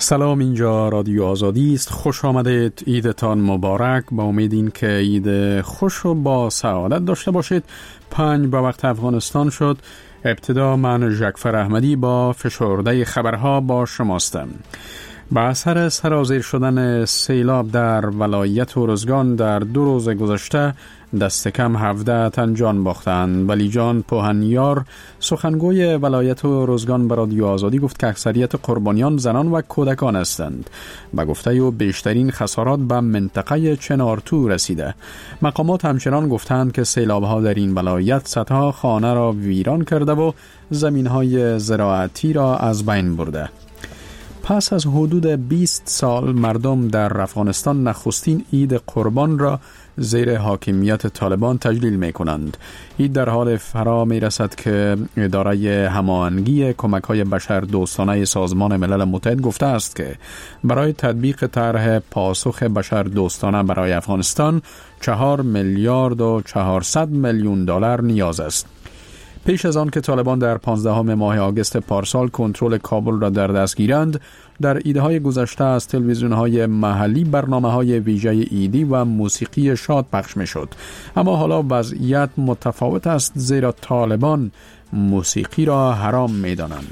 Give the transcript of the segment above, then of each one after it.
سلام، اینجا رادیو آزادی است. خوش آمدید. عیدتان مبارک. با امید این که عید خوش و با سعادت داشته باشید. 5 به وقت افغانستان شد. ابتدا من جعفر احمدی با فشرده خبرها با شماستم. با اثر سرازیر شدن سیلاب در ولایت ارزگان در 2 روز گذشته دست کم 17 تن جان باختند. ولی جان پوهنیار سخنگوی ولایت ارزگان به رادیو آزادی گفت که اکثریت قربانیان زنان و کودکان هستند. به گفته او بیشترین خسارات به منطقه چنارتو رسیده. مقامات همچنان گفتند که سیلاب‌ها در این ولایت صدها خانه را ویران کرده و زمین‌های زراعتی را از بین برده. پس از حدود 20 سال مردم در افغانستان نخستین عید قربان را زیر حاکمیت طالبان تجلیل می کنند. عید در حال فرا می رسد که اداره هماهنگی کمک‌های بشردوستانه سازمان ملل متحد گفته است که برای تطبیق طرح پاسخ بشردوستانه برای افغانستان 4 میلیارد و 400 میلیون دلار نیاز است. پیش از آن که طالبان در 15 ماه آگوست پارسال کنترل کابل را در دست گیرند، در عیدهای گذشته از تلویزیون‌های محلی برنامه‌های ویژه عیدی و موسیقی شاد پخش می‌شد. اما حالا وضعیت متفاوت است، زیرا طالبان موسیقی را حرام می‌دانند.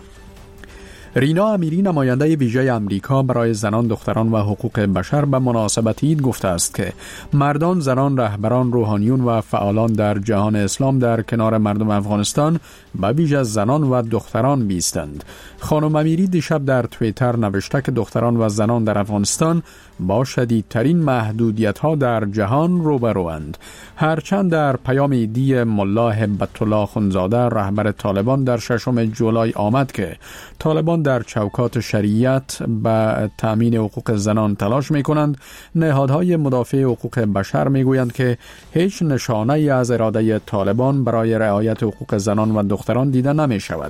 رینا امیری نماینده ویژه امریکا برای زنان، دختران و حقوق بشر به مناسبت عید گفته است که مردان، زنان، رهبران، روحانیون و فعالان در جهان اسلام در کنار مردم افغانستان به ویژه زنان و دختران بیستند. خانم امیری دیشب در توییتر نوشته که دختران و زنان در افغانستان با شدیدترین محدودیت‌ها در جهان روبروند. هرچند در پیام عیدی ملا هبت الله خونزاده رهبر طالبان در 6 جولای آمد که طالبان در چوکات شریعت به تأمین حقوق زنان تلاش می‌کنند، نهادهای مدافع حقوق بشر می‌گویند که هیچ نشانه‌ای از اراده طالبان برای رعایت حقوق زنان و دختران دیده نمی‌شود.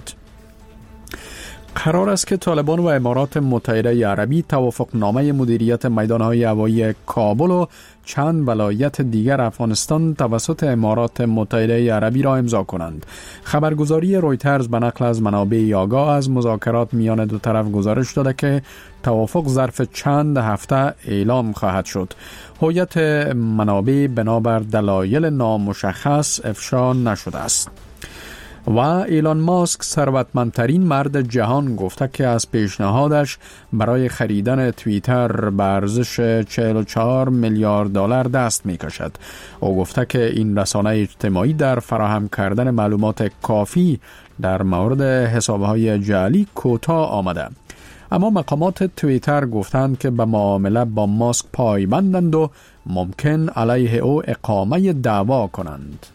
قرار است که طالبان و امارات متحده عربی توافقنامه مدیریت میدانهای هوایی کابل و چند ولایت دیگر افغانستان توسط امارات متحده عربی را امضا کنند. خبرگزاری رویترز به نقل از منابع آگاه از مذاکرات میان دو طرف گزارش داده که توافق ظرف چند هفته اعلام خواهد شد. هویت منابع بنابر دلایل نامشخص افشا نشده است. و ایلان ماسک ثروتمندترین مرد جهان گفته که از پیشنهادش برای خریدن توییتر به ارزش 44 میلیارد دلار دست می‌کشد. او گفته که این رسانه اجتماعی در فراهم کردن معلومات کافی در مورد حساب‌های جعلی کوتاه آمده. اما مقامات توییتر گفتند که به معامله با ماسک پایبندند و ممکن علیه او اقامه دعوا کنند.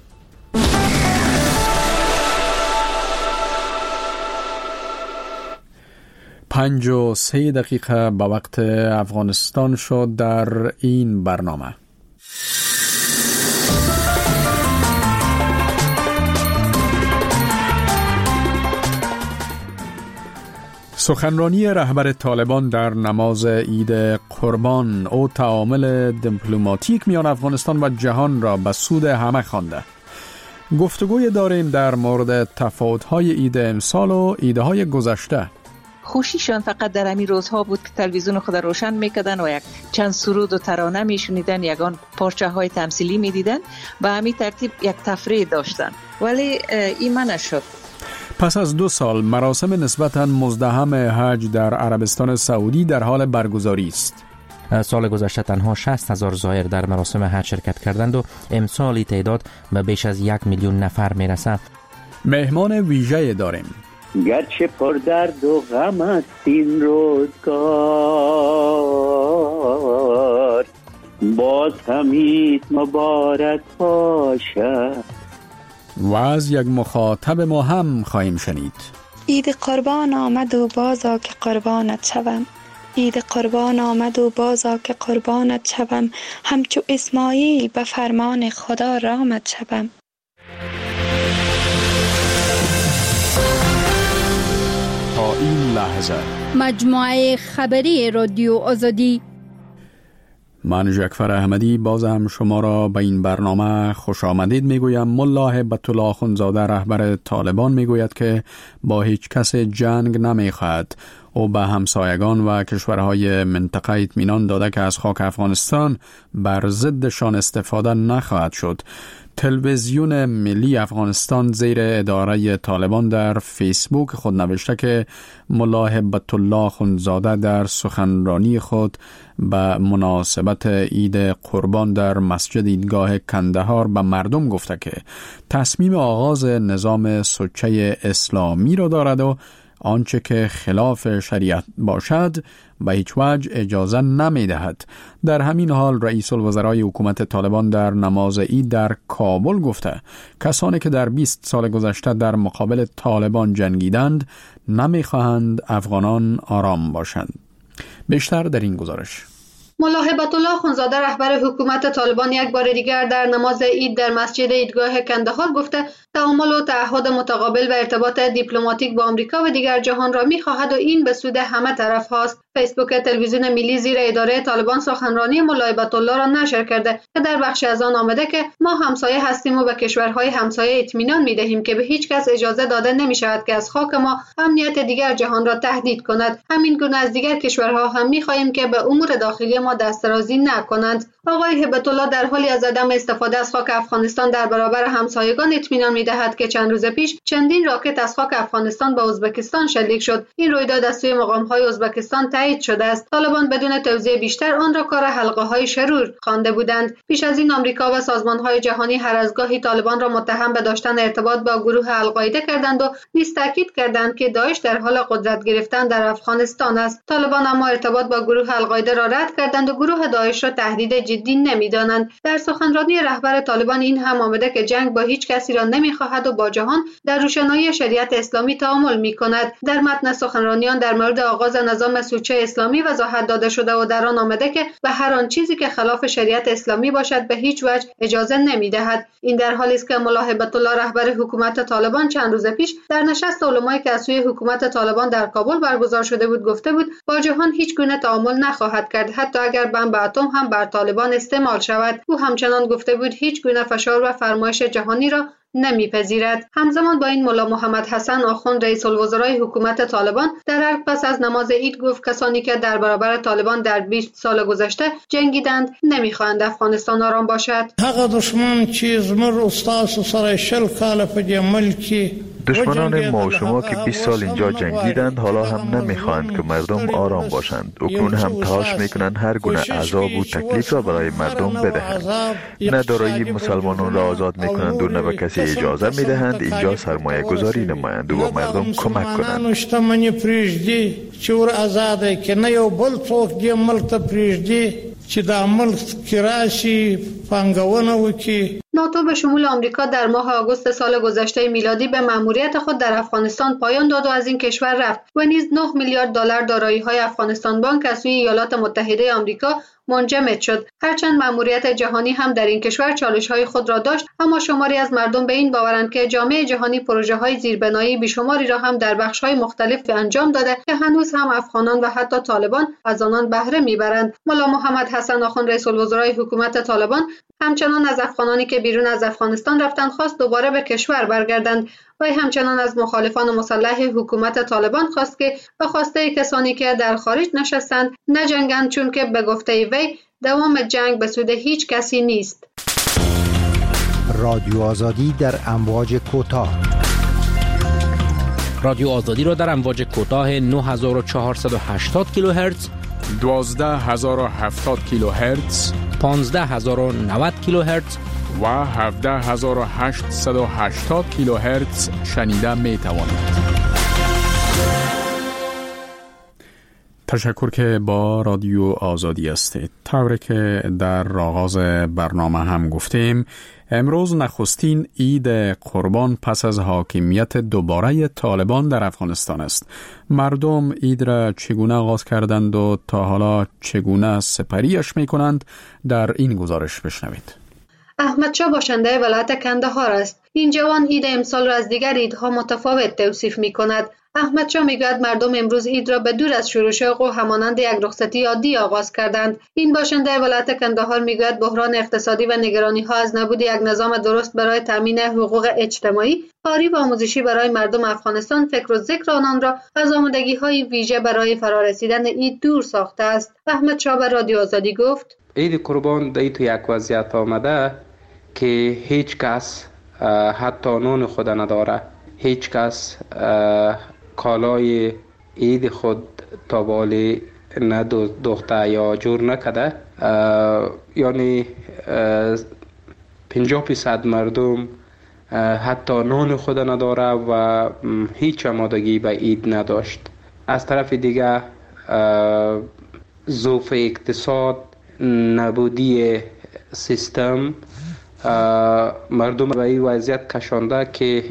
5:03 به وقت افغانستان شد در این برنامه. سخنرانی رهبر طالبان در نماز عید قربان او تعامل دیپلماتیک میان افغانستان و جهان را به سود همه خوانده. گفتگوی داریم در مورد تفاوت‌های عید امسال و عیدهای گذشته. خوشیشان فقط در همین روزها بود که تلویزیون خود روشن میکردن و یک چند سرود و ترانه میشنیدن، یگان پارچه های تمثیلی میدیدن، به همین ترتیب یک تفریح داشتن. ولی این نشد. پس از 2 سال مراسم نسبتاً مزدحم حج در عربستان سعودی در حال برگزاری است. سال گذشته تنها 60,000 زائر در مراسم حج شرکت کردند و امسال تعداد به بیش از 1 میلیون نفر میرسد. مهمان ویژه داریم. گرچه پر درد و غم است این روزگار، باز هم عید مبارک باشه. و از یک مخاطب ما هم خواهیم شنید. عید قربان آمد و بازا که قربانت شوم، عید قربان آمد و بازا که قربانت شوم، همچو اسماعیل به فرمان خدا رامت شوم. تا این لحظه مجموعه خبری رادیو آزادی. من جعفر احمدی باز هم شما را به این برنامه خوش آمدید میگویم. ملا هبت الله خونزاده رهبر طالبان میگوید که با هیچ کس جنگ نمیخواهد. او به همسایگان و کشورهای منطقه اطمینان داده که از خاک افغانستان بر ضدشان استفاده نخواهد شد. تلویزیون ملی افغانستان زیر اداره طالبان در فیسبوک خود نوشته که ملا هبت الله اخندزاده در سخنرانی خود به مناسبت عید قربان در مسجد عیدگاه کندهار به مردم گفته که تصمیم آغاز نظام سوچه اسلامی را دارد و آنچه که خلاف شریعت باشد به هیچ وجه اجازه نمی دهد. در همین حال رئیس الوزرای حکومت طالبان در نماز عید در کابل گفته کسانی که در 20 سال گذشته در مقابل طالبان جنگیدند نمی خواهند افغانان آرام باشند. بیشتر در این گزارش. ملا هبت الله اخندزاده رهبر حکومت طالبان یک بار دیگر در نماز عید در مسجد عیدگاه کندهار گفته تعامل و تعهد متقابل و ارتباط دیپلماتیک با آمریکا و دیگر جهان را می‌خواهد و این به سود همه طرف هاست. فیسبوک تلویزیون ملی زیر اداره طالبان سخنرانی ملا هبت الله را نشر کرده که در بخش از آن آمده که ما همسایه هستیم و به کشورهای همسایه اطمینان می‌دهیم که به هیچ کس اجازه داده نمی‌شود که از خاک ما امنیت دیگر جهان را تهدید کند. همین گونه از دیگر کشورها هم می‌خواهیم که به امور داخلی ما دسترسی نکنند. آقای هبت الله در حالی از عدم استفاده از خاک افغانستان در برابر همسایگان اطمینان می‌دهد که چند روز پیش چندین راکت از خاک افغانستان به ازبکستان شلیک شد. این رویداد از سوی مقام‌های ازبکستان تایید شده است. طالبان بدون توضیح بیشتر آن را کار حلقه‌های شرور خوانده بودند. پیش از این آمریکا و سازمان‌های جهانی هر از گاهی طالبان را متهم به داشتن ارتباط با گروه القاعده کردند و نیز تاکید کردند که داعش در حال قدرت گرفتن در افغانستان است. طالبان اما ارتباط با گروه القاعده را رد کردند و گروه داعش را تهدید جدی نمی‌دانند. در سخنرانی رهبر طالبان این هم آمده که جنگ با هیچ کسی را نمی‌خواهد و با جهان در روشنایی شریعت اسلامی تعامل می‌کند. در متن سخنرانیان در مورد آغاز نظام سوچه اسلامی وضاحت داده شده و در آن آمده که به هر آن چیزی که خلاف شریعت اسلامی باشد به هیچ وجه اجازه نمی‌دهد. این در حالی است که ملا هبت الله رهبر حکومت طالبان چند روز پیش در نشست علمای که از سوی حکومت طالبان در کابل برگزار شده بود گفته بود با جهان هیچ گونه تعامل نخواهد کرد، حتی اگر بمب اتم هم بر طالبان استعمال شود. او همچنان گفته بود هیچ گونه فشار و فرمایش جهانی را نمیپذیرد. همزمان با این ملا محمد حسن آخوند رئیس الوزرای حکومت طالبان در پس از نماز عید گفت کسانی که در برابر طالبان در 20 سال گذشته جنگیدند نمیخواهند افغانستان آرام باشد. هغه دشمن چې زموږ استاد سره شل کاله په دې ملک دشمنان ما و شما که 20 سال اینجا جنگیدند حالا هم نمیخواهند که مردم آرام باشند. اکنون هم تلاش میکنند هر گونه عذاب و تکلیف را برای مردم بدهند. نه دارایی مسلمانان را آزاد میکنند و نه به کسی اجازه میدهند اینجا سرمایه گذاری نمایند و به مردم کمک کنند. شتمنی پریږدي چې ور آزاده کې نه یو بل څوک دې ملک ته پریږدي چې دا ملک کې راشي پانګونه وکړي. ناتو به شمول آمریکا در ماه آگوست سال گذشته میلادی به مأموریت خود در افغانستان پایان داد و از این کشور رفت و نیز 9 میلیارد دلار دارایی‌های افغانستان بانک از سوی ایالات متحده آمریکا منجمد شد. هرچند مأموریت جهانی هم در این کشور چالش‌های خود را داشت، اما شماری از مردم به این باورند که جامعه جهانی پروژه‌های زیربنایی بیشماری را هم در بخش‌های مختلف انجام داده که هنوز هم افغانان و حتی طالبان از آنان بهره می‌برند. ملا محمد حسن آخوند رئیس الوزرای حکومت طالبان همچنان از افغانانی که بیرون از افغانستان رفتند خواست دوباره به کشور برگردند و همچنان از مخالفان مسلح حکومت طالبان خواست که به خواسته کسانی که در خارج نشستند نجنگند، چون که به گفته وی دوام جنگ به سود هیچ کسی نیست. رادیو آزادی در امواج کوتاه. رادیو آزادی را در امواج کوتاه 9480 کیلوهرتز، 12070 کیلوهرتز، 15090 کیلوهرتز و 17880 کیلوهرتز شنیده می توانید. تشکر که با رادیو آزادی هستید. طوری که در آغاز برنامه هم گفتیم، امروز نخستین عید قربان پس از حاکمیت دوباره طالبان در افغانستان است. مردم عید را چگونه آغاز کردند و تا حالا چگونه سپریش می کنند در این گزارش بشنوید. احمد شاه باشنده ولایت کندهار است. این جوان عید امسال را از دیگر عیدها متفاوت توصیف می کند. احمدشاه میگوید مردم امروز عید را به دور از شور شوق و همانند یک رخصتی عادی آغاز کردند. این باشنده ولایت کندهار میگوید بحران اقتصادی و نگرانی ها از نبود یک نظام درست برای تامین حقوق اجتماعی، کاری و آموزشی برای مردم افغانستان فکر و ذکر آنان را از آمادگی های ویژه برای فرارسیدن عید دور ساخته است. احمدشاه به رادیو آزادی گفت: عید قربان در تو یک وضعیت آمده که هیچ کس حتی نان خود نداره، هیچ کس کالای عید خود تا بالی ندوخته یا جور نکده. یعنی 50% مردم حتی نان خود نداره و هیچ آمادگی به عید نداشت. از طرف دیگه ضعف اقتصاد، نبودی سیستم مردم به این وضعیت کشانده که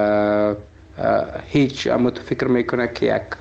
هیچ اما تو فکر میکنه که یک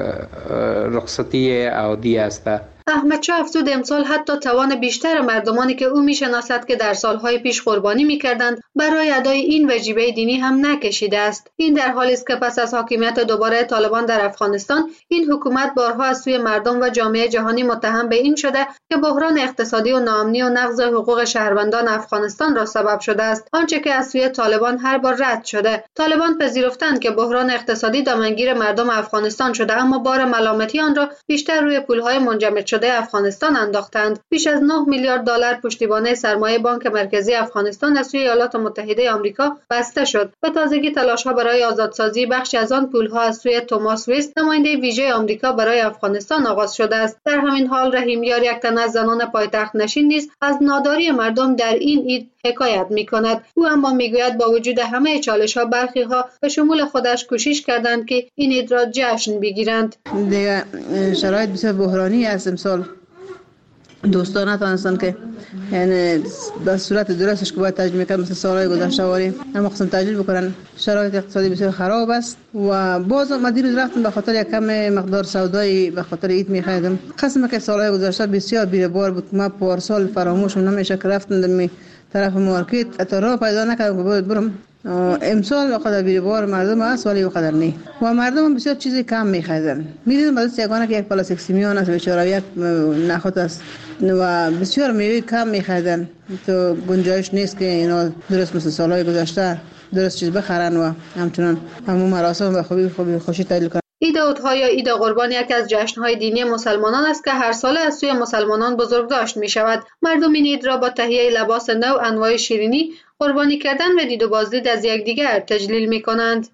رخصتی عادی است. احمدشاه افزود امسال حتی توان بیشتر مردمانی که او میشناسد که در سالهای پیش قربانی میکردند برای ادای این وجیبه دینی هم نکشیده است. این در حالی است که پس از حاکمیت دوباره طالبان در افغانستان، این حکومت بارها از سوی مردم و جامعه جهانی متهم به این شده که بحران اقتصادی و ناامنی و نقض حقوق شهروندان افغانستان را سبب شده است، آنچه که از سوی طالبان هر بار رد شده. طالبان پذیرفتند که بحران اقتصادی دامنگیر مردم افغانستان شده، اما بار ملامتی آن را بیشتر روی پولهای منجمد شده افغانستان انداختند. بیش از 9 میلیارد دلار پشتیبانی سرمایه بانک مرکزی افغانستان از سوی ایالات متحده آمریکا بسته شد. به تازگی تلاش‌ها برای آزادسازی بخشی از آن پول‌ها از سوی توماس ویست، نماینده ویژه آمریکا برای افغانستان آغاز شده است. در همین حال رحیم یار، یک تن از زنان پایتخت نشین نیز از ناداری مردم در این عید حکایت می‌کند. او اما می‌گوید با وجود همه چالش‌ها، برخی‌ها به شمول خودش کوشش کردند که این عید را جشن بگیرند. دیگه شرایط بسیار بحرانی است امسال. دوستان نتوانستند که یعنی به صورت درستش که باید تجلیل میکنن مثل سالهای گذشته واری اما خصوصا تجلیل بکنن. شرایط اقتصادی بسیار خراب است و باز ما دیروز رفتم به خاطر یک کم مقدار سودایی به خاطر عید میخریدم. قسم که سالهای گذشته بسیار بی‌بار بود. ما پارسال فراموش نمیشه که رفتم طرف مارکت حتی راه پیدا نکردم که باید برم. امسال وقت بی‌بار مردم است ولی وقت نی و مردم بسیار چیزی کم میخریدن. میدیدم از یگانه که یک پلاستیک سیمیان است بیچاره، یک نخود است و بسیار میوه کم میخریدن. تو گنجایش نیست که اینا درست مثل سالهای گذشته درست چیز بخرن و همچنان همون مراسم به خوبی خوشی تجلیل کنن. عید اضحی یا عید قربان یکی از جشن‌های دینی مسلمانان است که هر ساله از سوی مسلمانان بزرگداشت می‌شود. مردم این عید را با تهیه لباس نو، انواع شیرینی، قربانی کردن و دید و بازدید از یکدیگر تجلیل می‌کنند.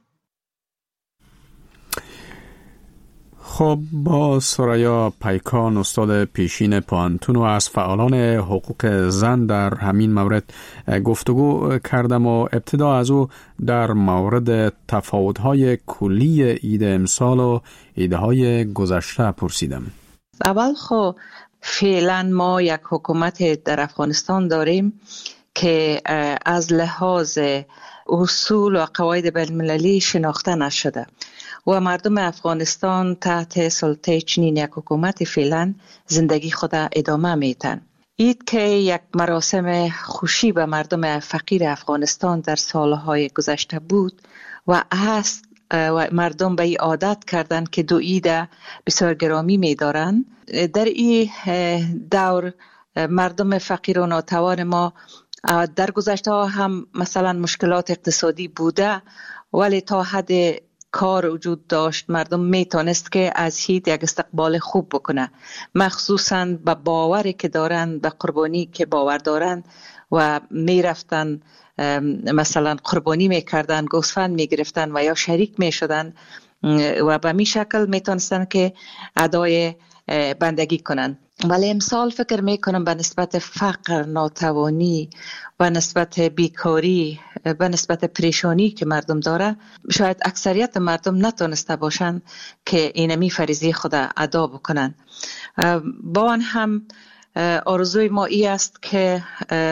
خب با سریا پیکان، استاد پیشین پانتون و از فعالان حقوق زن در همین مورد گفتگو کردم و ابتدا از او در مورد تفاوت‌های کلی عید امسال و عیدهای گذشته پرسیدم. اول خب فعلا ما یک حکومت در افغانستان داریم که از لحاظ اصول و قواعد بین‌المللی شناخته نشده و مردم افغانستان تحت سلطه چنین یک حکومت فعلا زندگی خود ادامه میتن. عید که یک مراسم خوشی به مردم فقیر افغانستان در سالهای گذشته بود و هست و مردم به این عادت کردن که دو عید بسیار گرامی می‌دارن. در این دور مردم فقیر و ناتوان ما در گذشته هم مثلا مشکلات اقتصادی بوده ولی تا حد کار وجود داشت مردم میتونست که از عید یک استقبال خوب بکنه، مخصوصا به باوری که دارن، به قربانی که باور دارن و میرفتن مثلا قربانی میکردن، گوسفند میگرفتن و یا شریک میشدن و به می شکل میتونستن که ادای بندگی کنن. ولی امسال فکر میکنم به نسبت فقر، ناتوانی و نسبت بیکاری، به نسبت پریشانی که مردم داره، شاید اکثریت مردم نتونسته باشن که اینمی فریضه خود ادا بکنن. با آن هم آرزوی ما ای است که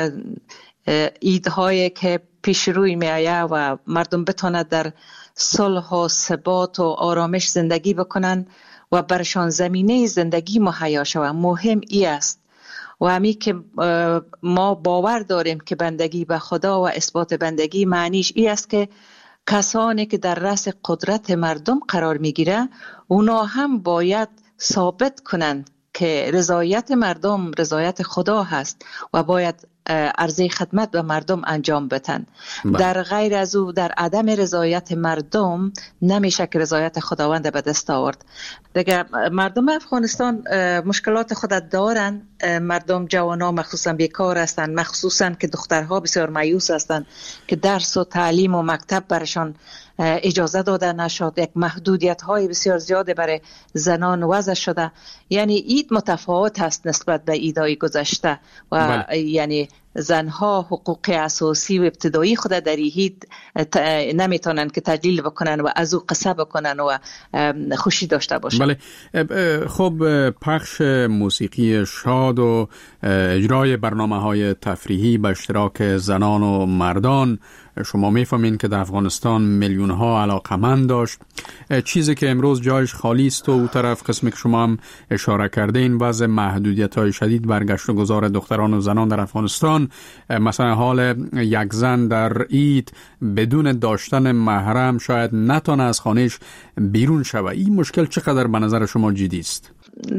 عیدهایی که پیش روی می آید و مردم بتونه در صلح و ثبات و آرامش زندگی بکنن و برشان زمینه زندگی مهیا شود. مهم ای است و همی که ما باور داریم که بندگی به خدا و اثبات بندگی معنیش ای است که کسانی که در رأس قدرت مردم قرار میگیره اونا هم باید ثابت کنند که رضایت مردم رضایت خدا هست و باید عرضه خدمت به مردم انجام بدن. در غیر از او، در عدم رضایت مردم نمیشه که رضایت خداوند به دست آورد. دیگه مردم افغانستان مشکلات خود دارن. مردم جوانان مخصوصا بیکار هستند، مخصوصا که دخترها بسیار مایوس هستند که درس و تعلیم و مکتب برشان اجازه داده نشد. یک محدودیت های بسیار زیاده برای زنان وضع شده. یعنی اید متفاوت هست نسبت به ایدای گذشته و یعنی زنها حقوق اساسی و ابتدایی خود در هید نمیتونن که تجلیل بکنن و از او قصه بکنن و خوشی داشته باشن. بله. خب پخش موسیقی شاد و اجرای برنامه‌های تفریحی به اشتراک زنان و مردان، شما میفهمین که در افغانستان میلیون ها علاقمند داشت. چیزی که امروز جایش خالی است و اون طرف قسمی که شما هم اشاره کرده این وضع محدودیت های شدید برگشت و گذار دختران و زنان در افغانستان، مثلا حال یک زن در عید بدون داشتن محرم شاید نتونه از خانهش بیرون شود. این مشکل چقدر به نظر شما جدی است؟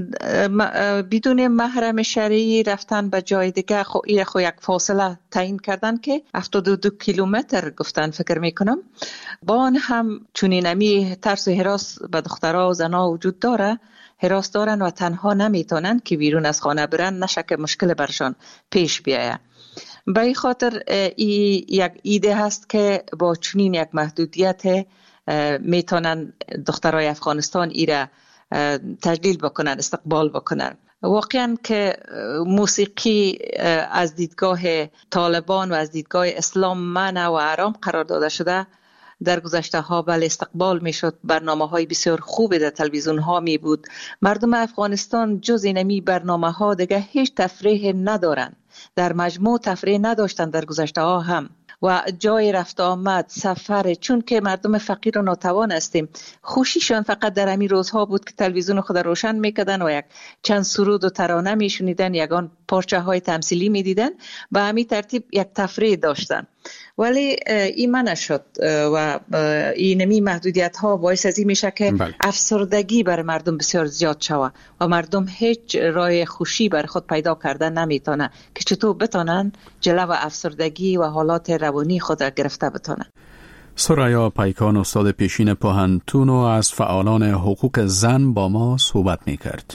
بدون محرم شرعی رفتن به جای دیگه خو یک فاصله تعیین کردن که 72 کیلومتر گفتن فکر میکنم. با آن هم چونینمی ترس و هراس به دخترها و زنها وجود داره، هراس دارن و تنها نمیتونن که بیرون از خانه برن، نشه که مشکل برشان پیش بیایه. به این خاطر یک ایده هست که با چنین یک محدودیت میتونن دخترای افغانستان ایره تجلیل بکنن، استقبال بکنن. واقعا که موسیقی از دیدگاه طالبان و از دیدگاه اسلام منع و حرام قرار داده شده. در گذشته ها بله استقبال می شد، برنامه های بسیار خوبی در تلویزیون ها می بود. مردم افغانستان جز اینمی برنامه ها دیگه هیچ تفریح ندارن، در مجموع تفریح نداشتن در گذشته ها هم. و جای رفت آمد، سفر، چون که مردم فقیر و ناتوان هستیم، خوشیشان فقط در همین روزها بود که تلویزیون خود روشن میکردن و یک چند سرود و ترانه میشنیدن، یگان پارچه های تمثیلی میدیدن، به همین ترتیب یک تفریح داشتن. ولی این منع شد و اینمی محدودیت ها باعث از این میشه که افسردگی برای مردم بسیار زیاد شود و مردم هیچ راه خوشی برای خود پیدا کردن نمیتونه که چطور بتونن جلو افسردگی و حالات روانی خود را گرفته بتونن. سریا پیکان استاد پیشین پوهنتون و از فعالان حقوق زن با ما صحبت میکرد.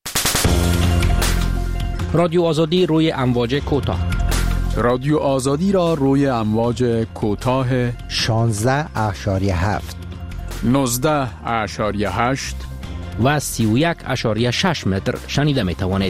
رادیو آزادی روی امواج کوتاه. رادیو آزادی را روی امواج کوتاه 16.7 19.8 و 31.6 متر شنیده می توانید.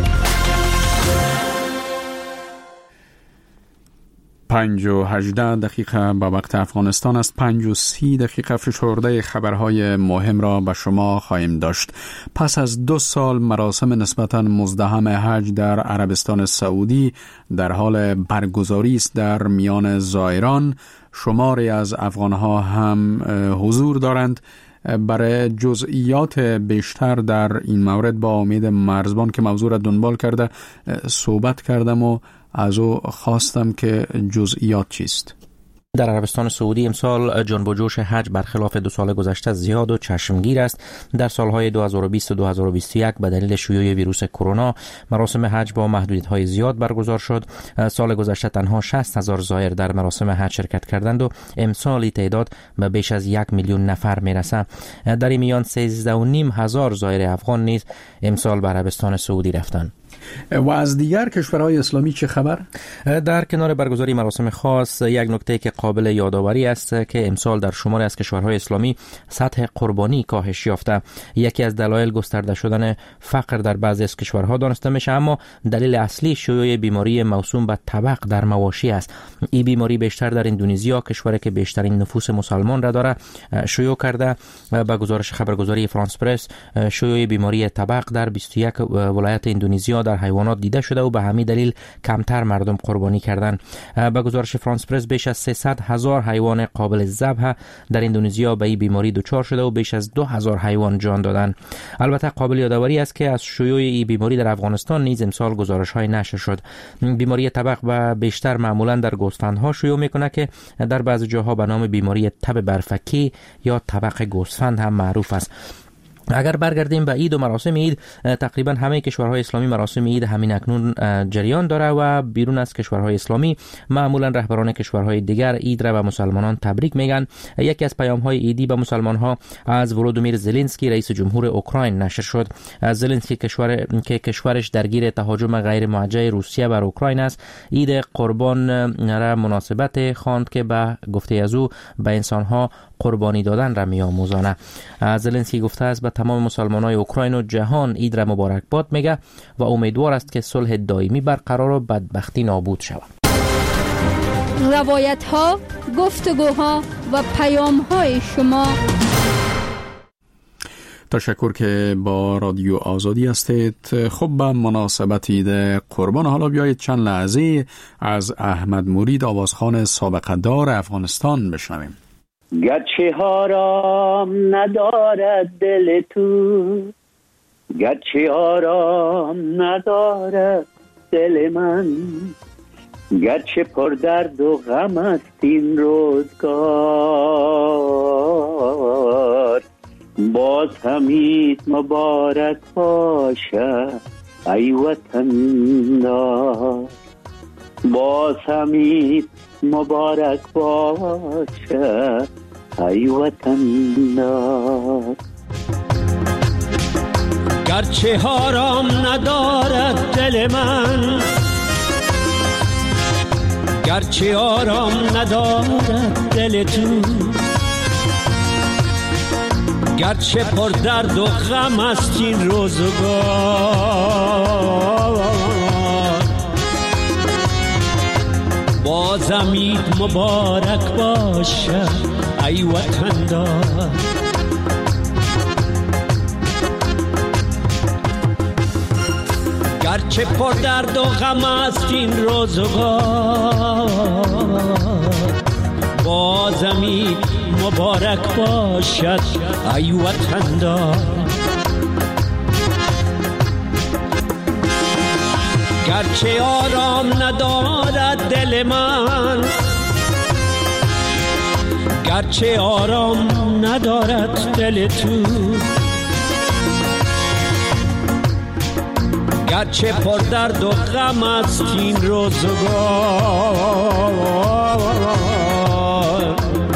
5:18 به وقت افغانستان است. 5:30 فشرده خبرهای مهم را به شما خواهیم داشت. پس از 2 سال مراسم نسبتاً مزدحم حج در عربستان سعودی در حال برگزاری است. در میان زائران شماری از افغانها هم حضور دارند. برای جزئیات بیشتر در این مورد با امید مرزبان که موضوع را دنبال کرده صحبت کردم و از او خواستم که جزئیات چیست. در عربستان سعودی امسال جنب و جوش حج برخلاف 2 سال گذشته زیاد و چشمگیر است. در سالهای 2020 و 2021 به دلیل شیوع ویروس کرونا مراسم حج با محدودیت‌های زیاد برگزار شد. سال گذشته تنها 60,000 زائر در مراسم حج شرکت کردند و امسال تعداد به بیش از 1 میلیون نفر میرسه. در این میان 13,500 زائر افغان نیز امسال به عربستان سعودی رفتند. و از دیگر کشورهای اسلامی چه خبر؟ در کنار برگزاری مراسم خاص، یک نکته که قابل یادآوری است که امسال در شماری از کشورهای اسلامی سطح قربانی کاهش یافته. یکی از دلایل گسترده شدن فقر در بعضی از کشورها دانسته میشه، اما دلیل اصلی شیوع بیماری موسوم به طبق در مواشی است. این بیماری بیشتر در اندونزیا، کشوری که بیشترین نفوس مسلمان را داره، شیوع کرده. به گزارش خبرگزاری فرانس پرس، شیوع بیماری طبق در 21 ولایت اندونزیا در حیوانات دیده شده و به همین دلیل کمتر مردم قربانی کردند. به گزارش فرانس پرس بیش از 300,000 حیوان قابل ذبح در اندونزیا به این بیماری دچار شده و بیش از 2,000 حیوان جان دادند. البته قابل یادآوری است که از شیوع این بیماری در افغانستان نیز امسال گزارش‌های نشر شد. بیماری تبق و بیشتر معمولا در گوسفندها شیوع میکنه که در بعضی جاها به نام بیماری تب برفکی یا تبق گوسفند هم معروف است. اگر برگردیم به عید و مراسم عید، تقریبا همه کشورهای اسلامی مراسم عید همین اکنون جریان داره و بیرون از کشورهای اسلامی معمولا رهبران کشورهای دیگر عید را به مسلمانان تبریک میگن. یکی از پیام‌های عیدی به مسلمان‌ها از ولودیمیر زلنسکی رئیس جمهور اوکراین نشر شد. زلنسکی که کشورش درگیر تهاجم غیر موجه روسیه بر اوکراین است، عید قربان را مناسبت خواند که به گفته از او به انسان‌ها قربانی دادن را می‌آموزانه. زلنسکی گفته است به تمام مسلمانای اوکراین و جهان عید را مبارکباد میگه و امیدوار است که صلح دائمی برقرار و بدبختی نابود شود. روایت ها، گفتگوها و پیام های شما. تشکر که با رادیو آزادی هستید. خب به مناسبت عید قربان حالا بیایید چند لحظه از احمد مرید آوازخوان سابقه دار افغانستان بشنویم. گرچه آرام ندارد دل تو، گرچه آرام ندارد دل من، گرچه پر درد و غم است این روزگار، باز همیت مبارک باشه ای وطن دار، باز همیت مبارک باشه ای وطن دار. گرچه آرام ندارد دل من، گرچه آرام ندارد دل تو، گرچه پر درد و غم است این روزگار، بازم عید مبارک باشه ای وطن دار. گرچه پر درد و غم است این روزگار، بازم عید مبارک باشد ای وطن دار. گرچه آرام ندارد دل من، گرچه آرام ندارد دل تو، گرچه پر درد و غم است این روزگار،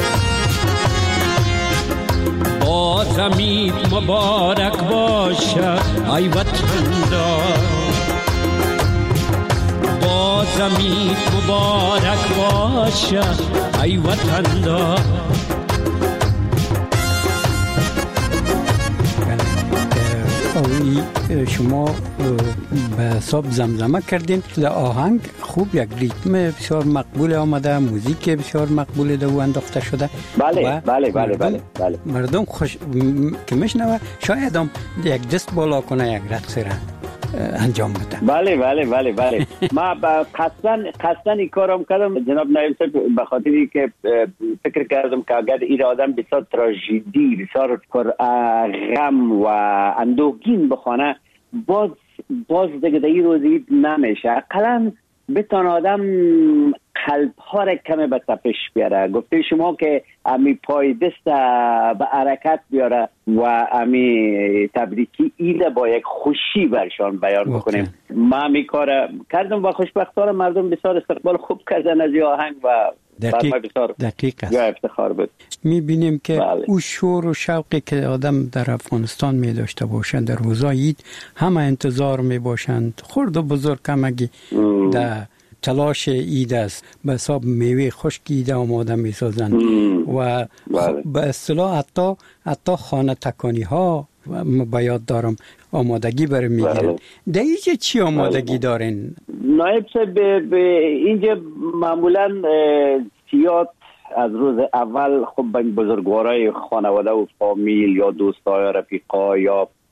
بازم عید مبارک باشد ای وطن دار، بازم عید مبارک باشد ای وطن دار. شما به حساب زمزمه کردین، آهنگ خوب، یک ریتم بسیار مقبول آمده، موزیک بسیار مقبول دو انداخته شده. بله بله بله بله بله. مردم خوش که میشنوه شاید هم یک دست بالا کنه، یک رقص را انجام بده. بله بله بله بله. ما قصداً این کارم کردم جناب نایب صاحب، به خاطری که فکر کردم که اگر این آدم بسیار تراژدی، بسیار پر غم و اندوهگین بخونه، باز دیگه در این روزی نمیشه. اقلاً بتون آدم قلب‌ها را کمی به تپش بیاره. گفته شما که امی پای دست به حرکت بیاره و امی تبریکی ایده با یک خوشی برشان بیان بکنیم. ما امی کار کردم و خوشبختانه مردم بسیار استقبال خوب کردن از این آهنگ و دقیق است. افتخار بود. می‌بینیم که او شور و شوقی که آدم در افغانستان می داشته باشند در روزای عید همه انتظار می باشند. خرد و بزرگ همگی در تلاش عید است، به حساب میوه خشک عید آماده می سازند و به اصطلاح حتی خانه تکانی ها به یاد دارم آمادگی برای میگیرن. در اینجا چی آمادگی دارین؟ نایب صاحب اینجا معمولا زیاد از روز اول خب بزرگوارای خانواده و فامیل یا دوستای رفیقا یا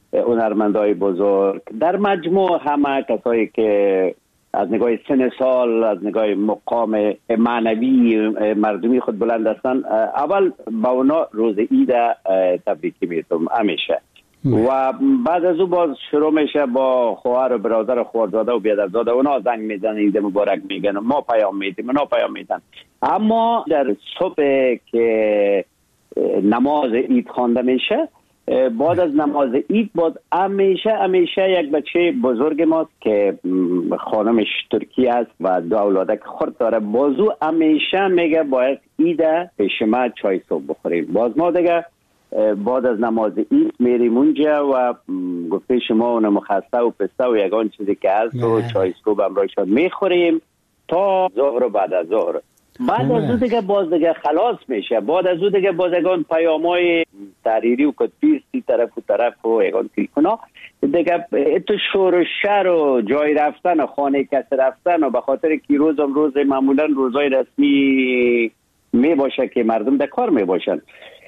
هنرمندای بزرگ، در مجموع همه کسایی که از نگاه سن سال، از نگاه مقام معنوی مردمی خود بلند هستند، اول با اونا روز عید تبریکی میتونم همیشه. و بعد از او باز شروع میشه با خواهر و برادر و خواهرزاده و بیادرزاده، اونا زنگ میزنن عید مبارک میگن، ما پیام میدیم، اونا پیام میدن. اما در صبح که نماز عید خوانده میشه، بعد از نماز عید باز همیشه یک بچه بزرگ ماست که خانمش ترکی است و 2 اولادک خرد داره، بازو همیشه میگه باید عید پیش ما چای صبح بخوریم. باز ما دیگه بعد از نماز عید میریم اونجا و گفته شما اون مخسته و پسته و یگان چیزی که هست و چای صبح همراهشان میخوریم تا ظهر و بعد از ظهر. بعد از او دیگه باز دیگه خلاص میشه. بعد از او دیگه باز یگان پیامای تحریری و کتبی سی طرف و یگان تلفنا دیگه تو شور و شر و جای رفتن و خانه کس رفتن و به خاطر که روز معمولا روزای رسمی می باشه که مردم در کار می باشن.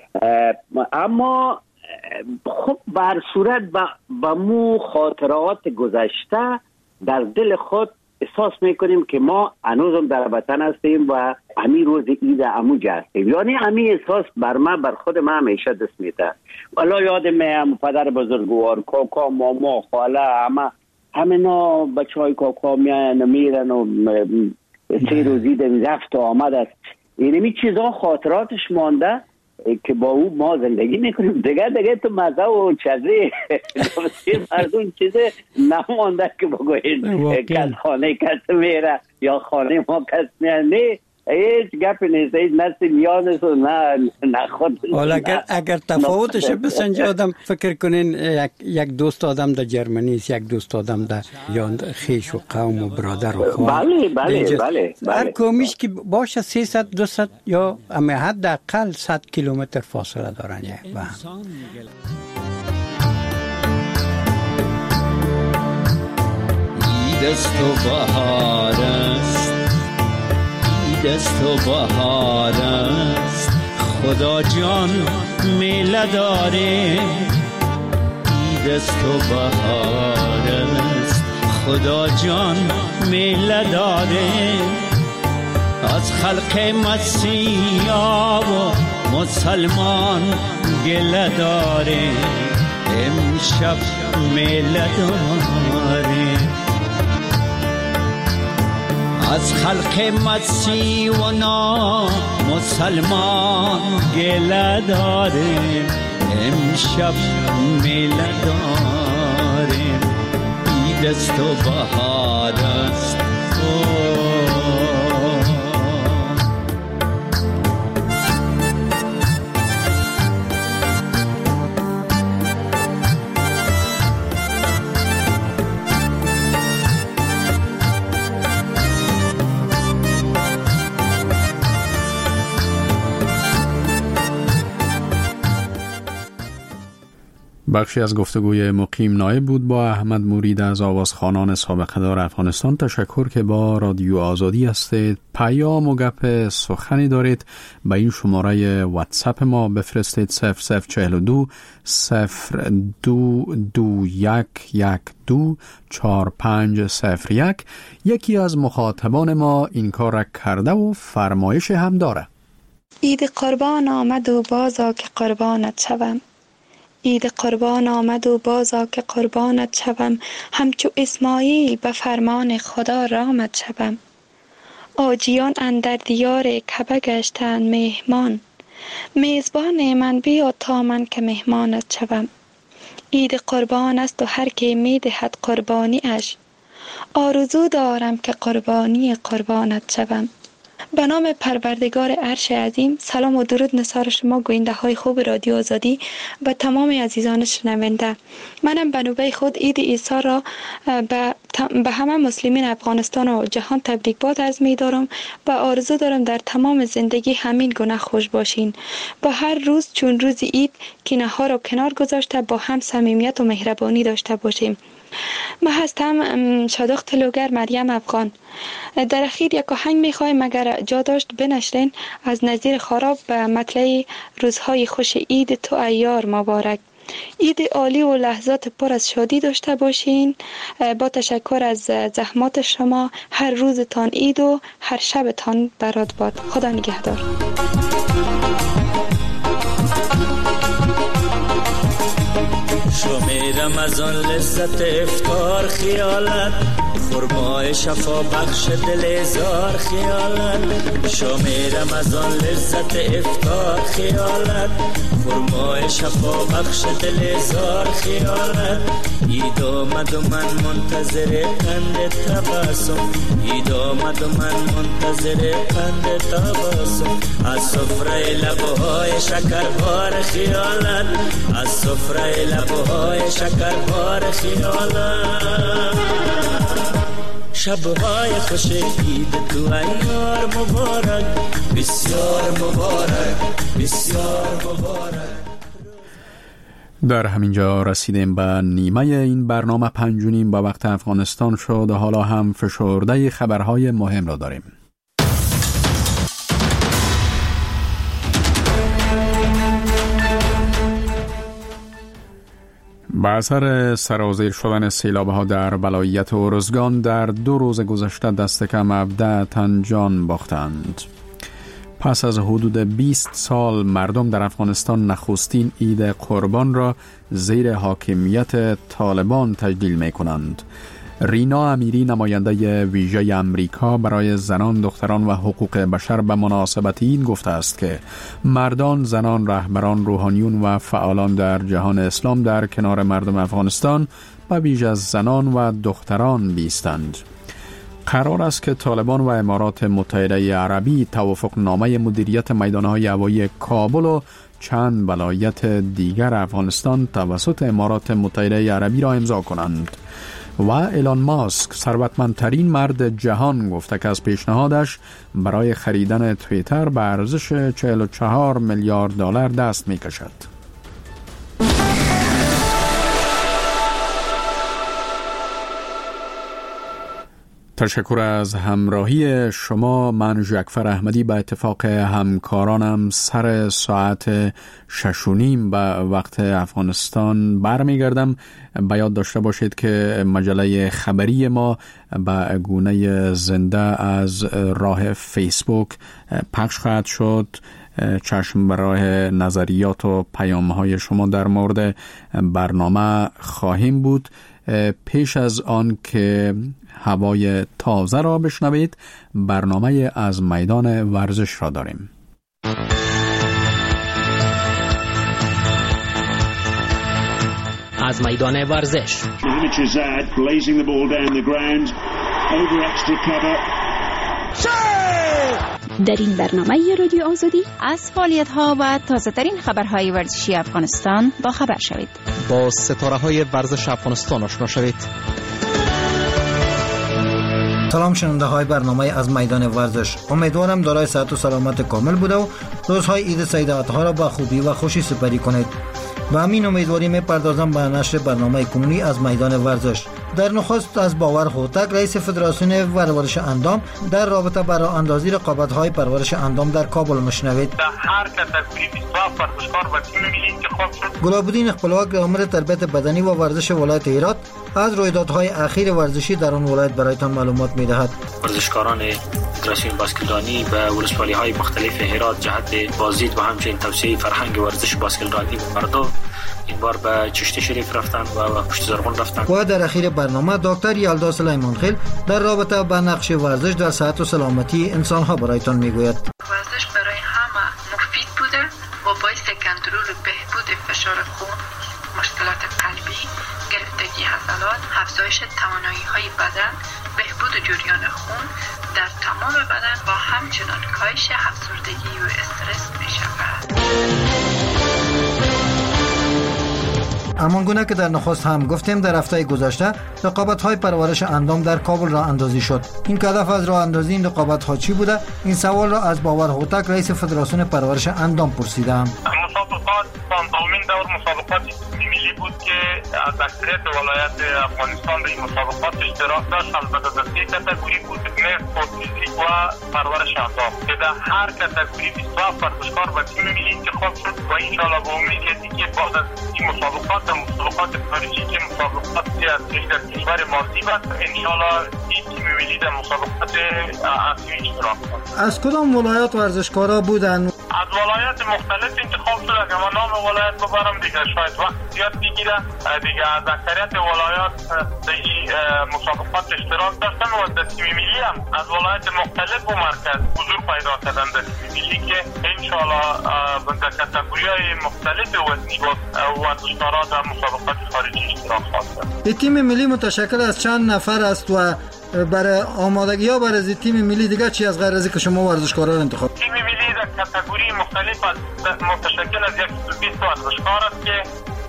اما خب بر صورت با مو خاطرات گذشته در دل خود احساس میکنیم که ما هنوزم در وطن هستیم و همین روز عید اموجه هستیم. یعنی همین احساس بر خود من همیشه دست میده. والا یاد میام پدر بزرگوار، کاکا، ماما، خاله، همه بچه های کاکا میرن و 3 روزی رفت و آمد است. اینمی چیزا خاطراتش مانده که با او ما زندگی میکنیم. دیگه تو مزه و چزه مردم چیزه نمانده که بگوید کس خانه کس میره یا خانه ما کس میره. نه، هیچ گپ نیست، هیچ نسل میانست و نه خود. حالا اگر تفاوتش بسنجه آدم فکر کنین یک دوست آدم در جرمنی است، یک دوست آدم در یا خیش و قوم و برادر و خواهر. بله. هر کومیش که باشه 300 200 یا اما حداقل 100 کیلومتر فاصله دارن یک با هم. دست و بهار است، دست و بهار است، خدا جان میله داره. دست و بهار است، خدا جان میله داره. از خلق مسیحا و مسلمان گله داره. امشب میله داره. از خلق مسیح و نا مسلمان گله داره. امشب میله داره. ای دست و بهار است. بخشی از گفتگوی مقیم نایب بود با احمد مرید از آوازخوانان سابقه دار افغانستان. تشکر که با رادیو آزادی هستید. پیام و گپ سخنی دارید به این شماره واتساپ ما بفرستید 0042 022112 4501. یکی از مخاطبان ما این کار را کرده و فرمایش هم داره. عید قربان آمد و بازا که قربانت شوم. عید قربان آمد و بازا که قربانت شوم. همچو اسماعیل به فرمان خدا رامت شوم. آجیان اندر دیار کعبه گشتند مهمان. میزبان من بیا تا من که مهمانت شوم. عید قربان است و هر که می دهد قربانی اش. آرزو دارم که قربانی قربانت شوم. به نام پروردگار عرش عظیم، سلام و درود نثار شما گوینده های خوب رادیو آزادی و تمام عزیزان شنونده. منم به نوبه خود عید عیسی را به همه مسلمین افغانستان و جهان تبریک باد عرض می دارم و آرزو دارم در تمام زندگی همین گونه خوش باشین. با هر روز چون روز عید کینه ها را کنار گذاشته با هم صمیمیت و مهربانی داشته باشیم. من هستم شادخ تلوگر مریم افغان. در اخیر یک آهنگ میخوایم اگر جا داشت بنشرین از نظیر خراب به مطلع روزهای خوش عید تو ایار مبارک. عید عالی و لحظات پر از شادی داشته باشین. با تشکر از زحمات شما. هر روزتان عید و هر شبتان برات باد. خدا نگهدار. شمیرم از آن لذت افطار خیالت، خرمای شفا بخش دل زار خیالت. شمیرم از آن لذت افطار خیالت، خرمای شفا بخش دل زار خیالت. عید آمد و من منتظر قند تبسم، عید آمد و من منتظر قند تبسم. از سفره لبهای شکربار خیالت، از سفره لبهای شکربار خیالت. شبهای خوش عید تو ایار مبارک، بسیار مبارک، بسیار مبارک. در همینجا رسیدیم به نیمه این برنامه. 5:30 با وقت افغانستان شد و حالا هم فشرده خبرهای مهم را داریم. با اثر سرازیر شدن سیلاب‌ها در ولایت ارزگان در 2 روز گذشته دست کم 17 تن جان باختند. پس از حدود 20 سال مردم در افغانستان نخستین عید قربان را زیر حاکمیت طالبان تجلیل می کنند. رینا امیری، نماینده ویژه امریکا برای زنان، دختران و حقوق بشر به مناسبت این گفته است که مردان، زنان، رهبران، روحانیون و فعالان در جهان اسلام در کنار مردم افغانستان به ویژه از زنان و دختران بیستند. قرار است که طالبان و امارات متحده عربی توافق نامه مدیریت میدانهای هوایی کابل و چند ولایت دیگر افغانستان توسط امارات متحده عربی را امضا کنند. و ایلان ماسک، ثروتمندترین مرد جهان، گفته که از پیشنهادش برای خریدن توییتر به ارزش 44 میلیارد دلار دست می کشد. تشکر از همراهی شما. من جعفر احمدی به اتفاق همکارانم سر ساعت 6:30 به وقت افغانستان برمیگردم. به یاد داشته باشید که مجله خبری ما به گونه زنده از راه فیسبوک پخش خواهد شد. چشم به راه نظریات و پیام‌های شما در مورد برنامه خواهیم بود. پیش از آن که هوای تازه را بشنوید، برنامه از میدان ورزش را داریم. از میدان ورزش در این برنامه رادیو آزادی از فعالیت‌ها و تازه‌ترین خبرهای ورزشی افغانستان با خبر شوید. با ستاره‌های ورزش افغانستان آشنا شوید. سلام شنونده های برنامه از میدان ورزش. امیدوارم دارای صحت و سلامت کامل بوده و روزهای عید سعید ها را با خوبی و خوشی سپری کنید. و همین امیدواری میپردازم به نشر برنامه کنونی از میدان ورزش. در نخست از باور هوتک، رئیس فدراسیون پرورش اندام، در رابطه با راه اندازی رقابت‌های پرورش اندام در کابل مشنوید. هر کس از تیم اصلاح ورزشکار و تیم ملی انتخاب شد. گلاب‌الدین اقبال‌آقا، آمر تربیت بدنی و ورزش ولایت هرات، از رویدادهای اخیر ورزشی در آن ولایت برایتان معلومات می‌دهد. ورزشکاران فدراسیون باسکتبالی به ولسوالی‌های مختلف هرات جهت بازدید و همچنین توسعه فرهنگ ورزش باسکتبالی مردم این بار به چشت شریف رفتن و پشت زرغون رفتن. و در اخیر برنامه دکتر یلدا سلیمان خیل در رابطه با نقش ورزش در صحت و سلامتی انسان‌ها برایتان میگوید. ورزش برای همه مفید بوده و باعث کنترل و بهبود فشار خون، مشکلات قلبی، گرفتگی عضلات، افزایش توانایی‌های بدن، بهبود جریان خون در تمام بدن و همچنین کاهش افسردگی و استرس می‌شود. همانگونه که در نخست هم گفتیم، در هفته گذشته رقابت‌های پرورش اندام در کابل راه اندازی شد. این هدف از راه اندازی این رقابت‌ها چی بوده؟ این سوال را از باور هوتک، رئیس فدراسیون پرورش اندام پرسیدم. مسابقات 15مین دور مسابقات ملی بود بود که از اکثریت ولایت افغانستان در این مسابقات اشتراک داشت. البته در 3 کاتگوری بود: نفت، فیزیک و پرورش اندام، که در هر کاتگوری 27 ورزشکار به تیم ملی انتخاب شد و ان شاء الله به امید که بعد از این مسابقات خارجی که مسابقات اصلی در کشور ماضی بود، ان شاء الله این تیم ملی در مسابقات اصلی اشتراک کنه. از کدام ولایت ورزشکارا بودن؟ از ولایت مختلف انتخاب شد. اگر من نام ولایت ببرم دیگه شاید وقت زیاد بگیره. دیگه از اکثریت ولایات در این مسابقات اشتراک داشتن و در تیم ملی هم از ولایت مختلف و مرکز حضور پیدا کردن در تیم ملی که انشاءالله در کاتگوری‌های مختلف وزنی و ورزشکارا در مسابقات خارجی اشتراک خواهند. این تیم ملی متشکل از چند نفر است و برای آمادگی ها برای تیم ملی دیگه چی از غیر از اینکه شما ورزشکارا رو انتخاب؟ تیم ملی در کاتگوری مختلف متشکل از 120 ورزشکار است که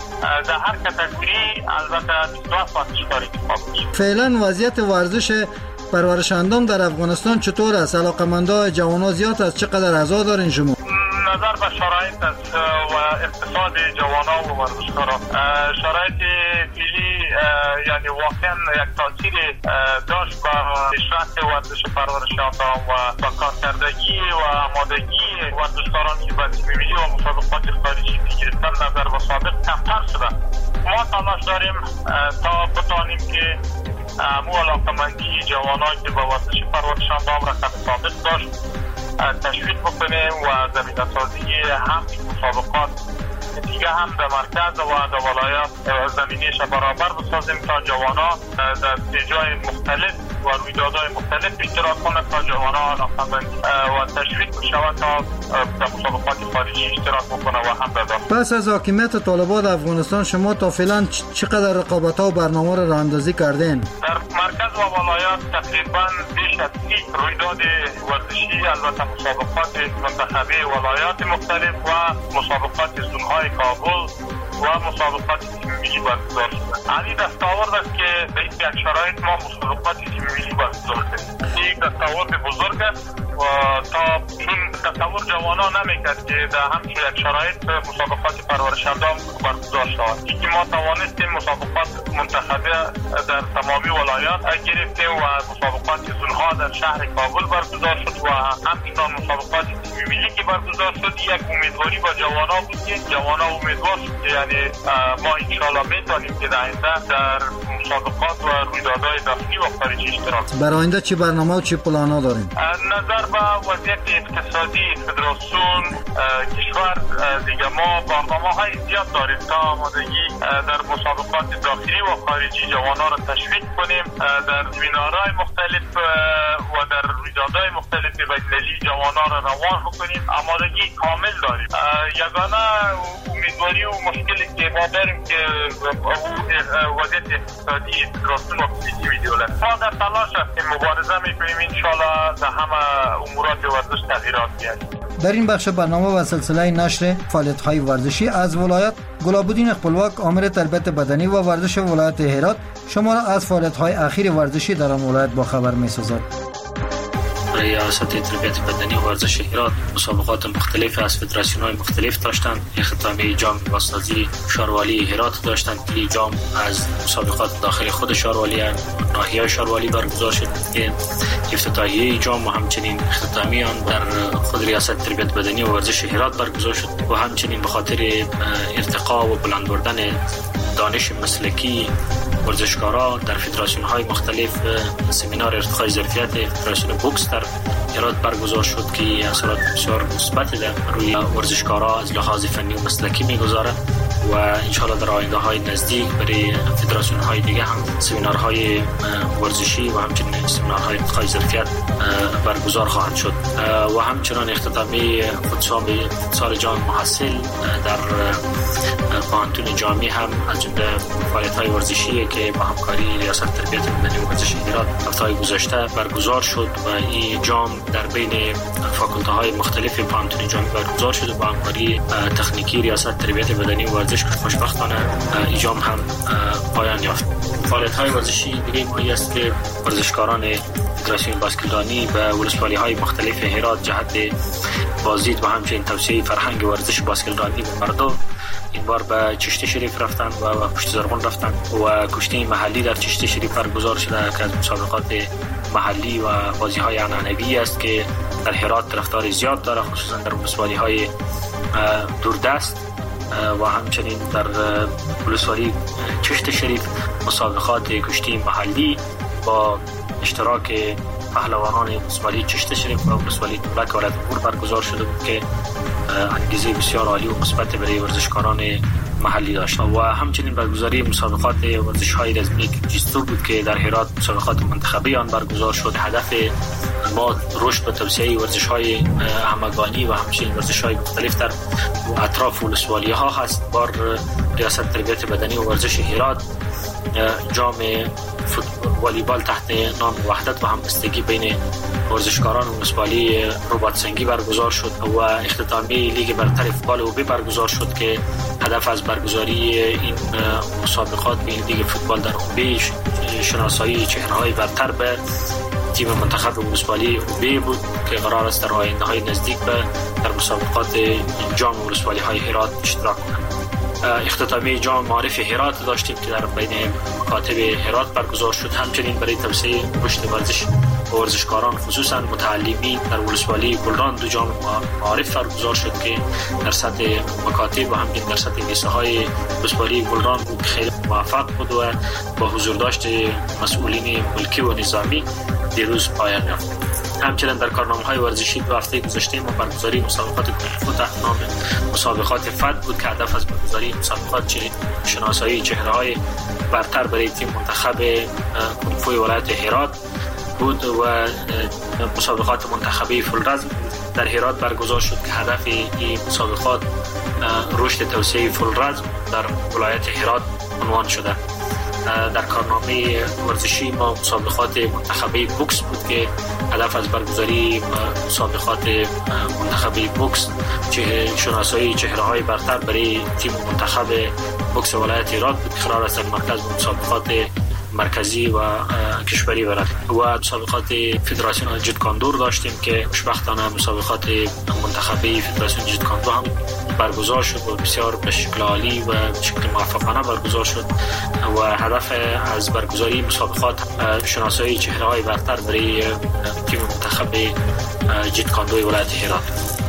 در هر کاتگوری البته 22 ورزشکار انتخاب میشه. فعلا وضعیت ورزش پرورش اندام در افغانستان چطور است؟ علاقه‌مندان جوانان زیاد است؟ چقدر اعضا دارین شما؟ نظر به شرایط است و اقتصاد جوانان و ورزشکاران، شرایط فعلی یعنی واقعا یک تاثیر داشت به پیشرفت ورزش پرورش اندام و با کارکردگی و آمادگی ورزشکاران که به تیم ملی و مسابقات خارجی گرفتن نظر به سابق کمتر شده. ما تلاش داریم تا بتوانیم که مو علاقه‌مندی جوانان که به ورزش پرورش اندام را سابق داشت تشویق بکنیم و زمینه‌سازی هم مسابقات دیگه هم در مرکز و در ولایات زمینه‌اش برابر بسازیم تا جوانان در جای مختلف و رویدادهای مختلف اشتراک کنند تا جوانان علاقه‌مند و تشویق بشوند تا در مسابقات خارجی اشتراک بکنند و هم در داخل. پس از حاکمیت طالبان افغانستان شما تا فعلا چقدر رقابت‌ها و برنامه را راه‌اندازی کردین؟ در مرکز و ولایات تقریبا بیش از 30 رویداد ورزشی، البته مسابقات منتخبه ولایات مختلف و مسابقات زون‌های کابل و مسابقات تیم ملی برگزار شده. علی دستاورد است که به این شرایط ما مسابقات تیم ملی برگزار کردیم. یک دستاورد بزرگ است و تا چون تصور جوانان نمیکرد که در همچون یک شرایط مسابقات پرورش اندام برگزار شود. که ما توانستیم مسابقات منتخبه در تمامی ولایات گرفتیم و مسابقات زونها در شهر کابل برگزار شد و همچنان مسابقات تیم ملی که برگزار شد. یک امیدواری با جوانان بود که جوانان امیدوار شد یعنی ما انشاءالله میتونیم که در آینده در مسابقات و رویدادهای داخلی و خارجی اشتراک کنیم. برای آینده چه برنامه و چه پلانا داریم؟ نظر به وضعیت اقتصادی فدراسیون کشور دیگه ما برنامه‌های زیاد داریم تا آمادگی در مسابقات داخلی و خارجی جوانان را تشویق کنیم، در سمینارهای مختلف و در رویدادهای مختلف بین‌المللی جوانان را روان بکنیم. آمادگی کامل داریم. یگانه امیدواری و مشکلی که ما داریم که وضعیت اقتصادی فدراسیون و تیم دولت. ما در تلاش هستیم، مبارزه می‌کنیم انشالله در همه امورات ورزش تغییرات بیاریم. در این بخش برنامه و سلسله نشر فعالیت‌های ورزشی از ولایت گلاب‌الدین خپلواک آمر تربیت بدنی و ورزش ولایت هرات شما را از فعالیت‌های اخیر ورزشی در آن ولایت با خبر می‌سازد. ریاست تربیت بدنی و ورزش هرات مسابقات مختلف از فدراسیون‌های مختلف داشتند. اختتامیه جام واسطازی شاروالی هرات داشتند که جام از مسابقات داخل خود شاروالی ناحیه شاروالی برگزار شد. افتتاحیه جام و همچنین اختتامیه آن در خود ریاست تربیت بدنی و ورزش هرات برگزار شد و همچنین به خاطر ارتقا و بلند بردن دانش مسلکی ورزشکارا در فدراسیون‌های مختلف سمینار ارتقای ظرفیت فدراسیون بوکس در هرات برگزار شد که اثرات بسیار مثبت در روی ورزشکارا از لحاظ فنی و مسلکی می‌گذارد و انشاءالله در آینده‌های نزدیک برای فدراسیون‌های دیگه هم سمینارهای ورزشی و همچنین سمینارهای ارتقای ظرفیت برگزار خواهد شد و همچنین اختتامیه فوتسال جام محصل در پانتون جامی هم از جمله فعالیت‌های ورزشی که با همکاری ریاست تربیت بدنی و ورزش هرات هفته‌های گذشته برگزار شد و این جام در بین فاکولته‌های مختلف پانتون جامی برگزار شد و با همکاری تکنیکی ریاست تربیت بدنی و ورزش خوشبختانه این جام هم پایان یافت. فعالیت‌های ورزشی دیگه مهمی است که ورزشکاران فدراسیون باسکتبالی به ولسوالی‌های مختلف هرات جهت بازدید و همچنین توسعه فرهنگ ورزش باسکتبالی به مردم این بار به چشت شریف رفتن و پشت زرغون رفتن و کشتی محلی در چشت شریف برگزار شده که از مسابقات محلی و بازی‌های عنعنوی است که در هرات طرفدار زیاد داره، خصوصا در ولسوالی‌های دوردست و همچنین در ولسوالی چشت شریف مسابقات کشتی محلی با اشتراک پهلوانان ولسوالی چشت شریف و ولسوالی دولک ولایت امور برگزار شده بود که انگیزه بسیار عالی و مثبت برای ورزشکاران محلی داشت و همچنین برگزاری مسابقات ورزش‌های رزمی جیستو بود که در هرات مسابقات منتخبی آن برگزار شد. هدف ما رشد و توسعه ورزش‌های همگانی و همچنین ورزش‌های مختلف در اطراف ولسوالی‌ها هست. بار ریاست تربیت بدنی و ورزش هرات جام والیبال تحت نام وحدت و همبستگی بین ورزشکاران ولسوالی رباط سنگی برگزار شد و اختتامیه لیگ برتر فوتبال اوبی برگزار شد که هدف از برگزاری این مسابقات به لیگ فوتبال در اوبی شناسایی چهره‌های برتر به تیم منتخب ولسوالی اوبی بود که قرار است در آینده‌های نزدیک در مسابقات جام ولسوالی‌های هرات اشتراک کنند. اختتامیه جام معارف هرات داشتیم که در بین مکاتب هرات برگزار شد. همچنین برای توسعه رشد ورزش و ورزشکاران خصوصا متعلمین در ولسوالی گلران دو جام معارف برگزار شد که در سطح مکاتب و همچنین در سطح لیسه‌های ولسوالی گلران بود که خیلی موفق بود و با حضور داشت مسئولین ملکی و نظامی دیروز پایان یافت. همچنین در کارنامه‌های ورزشی دو هفته گذشته ما برگزاری مسابقات کنفو تحت نام مسابقات فد بود که هدف از برگزاری مسابقات شناسایی چهره‌های برتر برای تیم منتخب کنفو ولایت هرات بود و مسابقات منتخبی فولرزم در هرات برگزار شد که هدف این مسابقات رشد توسعه فولرزم در ولایت هرات عنوان شده. در کارنامه ورزشی ما مسابقات منتخبی بوکس بود که هدف از برگزاری مسابقات منتخبی بوکس شناسایی چهره‌های برتر برای تیم منتخب بوکس ولایت هرات بود که قرار است در مرکز مسابقات مرکزی و کشوری برد و مسابقات فدراسیون جودکاندو داشتیم که خوشبختانه مسابقات منتخبی فدراسیون جودکاندو هم برگزار شد و بسیار به شکل عالی و به شکل موفقانه برگزار شد و هدف از برگزاری مسابقات شناسایی چهره‌های برتر برای تیم منتخب جودکاندو ولایت هرات.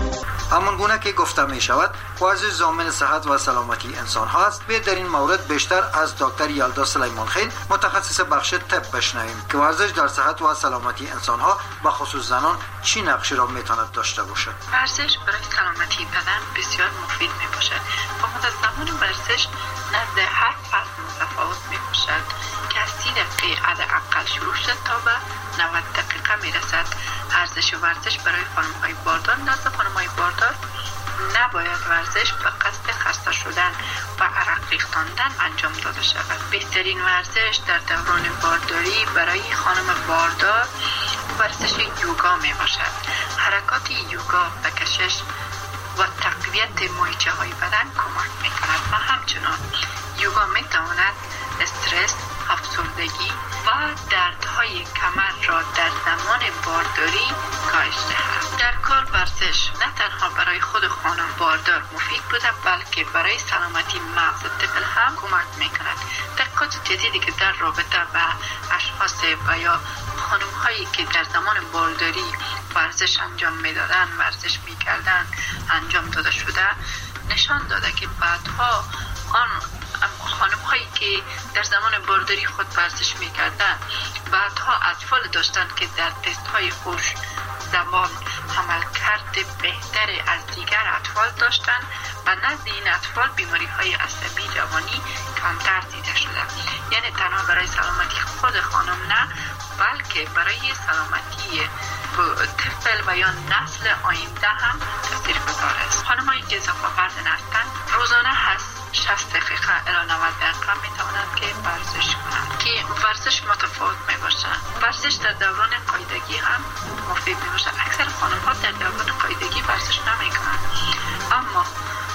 همان گونه که گفته می شود ورزش ضامن صحت و سلامتی انسان ها است. بیاید در این مورد بیشتر از دکتر یلدا سلیمان خیل متخصص بخش طب بشنویم که ورزش در صحت و سلامتی انسان ها و خصوص زنان چی نقشی را می تواند داشته باشد. ورزش برای سلامتی بدن بسیار مفید می باشد. با مدت زمان ورزش نزد هر فرد متفاوت می باشد که از 30 دقیقه حداقل شروع شد تا به 90 دقیقه می رسد. ارزش ورزش برای خانم‌های باردار نزد خانم‌های باردار نباید ورزش به قصد خسته شدن و عرق ریختاندن انجام داده شود. بهترین ورزش در دوران بارداری برای خانم باردار ورزش یوگا می باشد. حرکات یوگا به کشش و تقویت مایچه های بدن کمک می کند و همچنان یوگا می تواند استرس، افسردگی و دردهای کمر را در زمان بارداری کاهش دهد. در کل ورزش نه تنها برای خود خانم باردار مفید بوده بلکه برای سلامتی مغز طفل هم کمک میکند. تحقیقات جدیدی که در رابطه با اشخاص و یا خانم هایی که در زمان بارداری ورزش انجام میدادن ورزش میکردن انجام داده شده نشان داده که بعدها آن خانم هایی که در زمان بارداری خود ورزش میکردن بعدها اطفال داشتن که در تست های هوش زمان عملکرد بهتر از دیگر اطفال داشتن و نزد این اطفال بیماری های عصبی جوانی کمتر دیده شده. یعنی تنها برای سلامتی خود خانم نه بلکه برای سلامتی طفل و یا نسل آینده هم تاثیرگذار است. خانم‌هایی که اضافه وزن هستند روزانه هست 60 دقیقه الی 90 دقیقه می توانند که ورزش کنند که ورزش متفاوت می باشد. ورزش در دوران قاعدگی هم مفید می باشد. اکثر خانم‌ها در دوران قاعدگی ورزش نمی کنند اما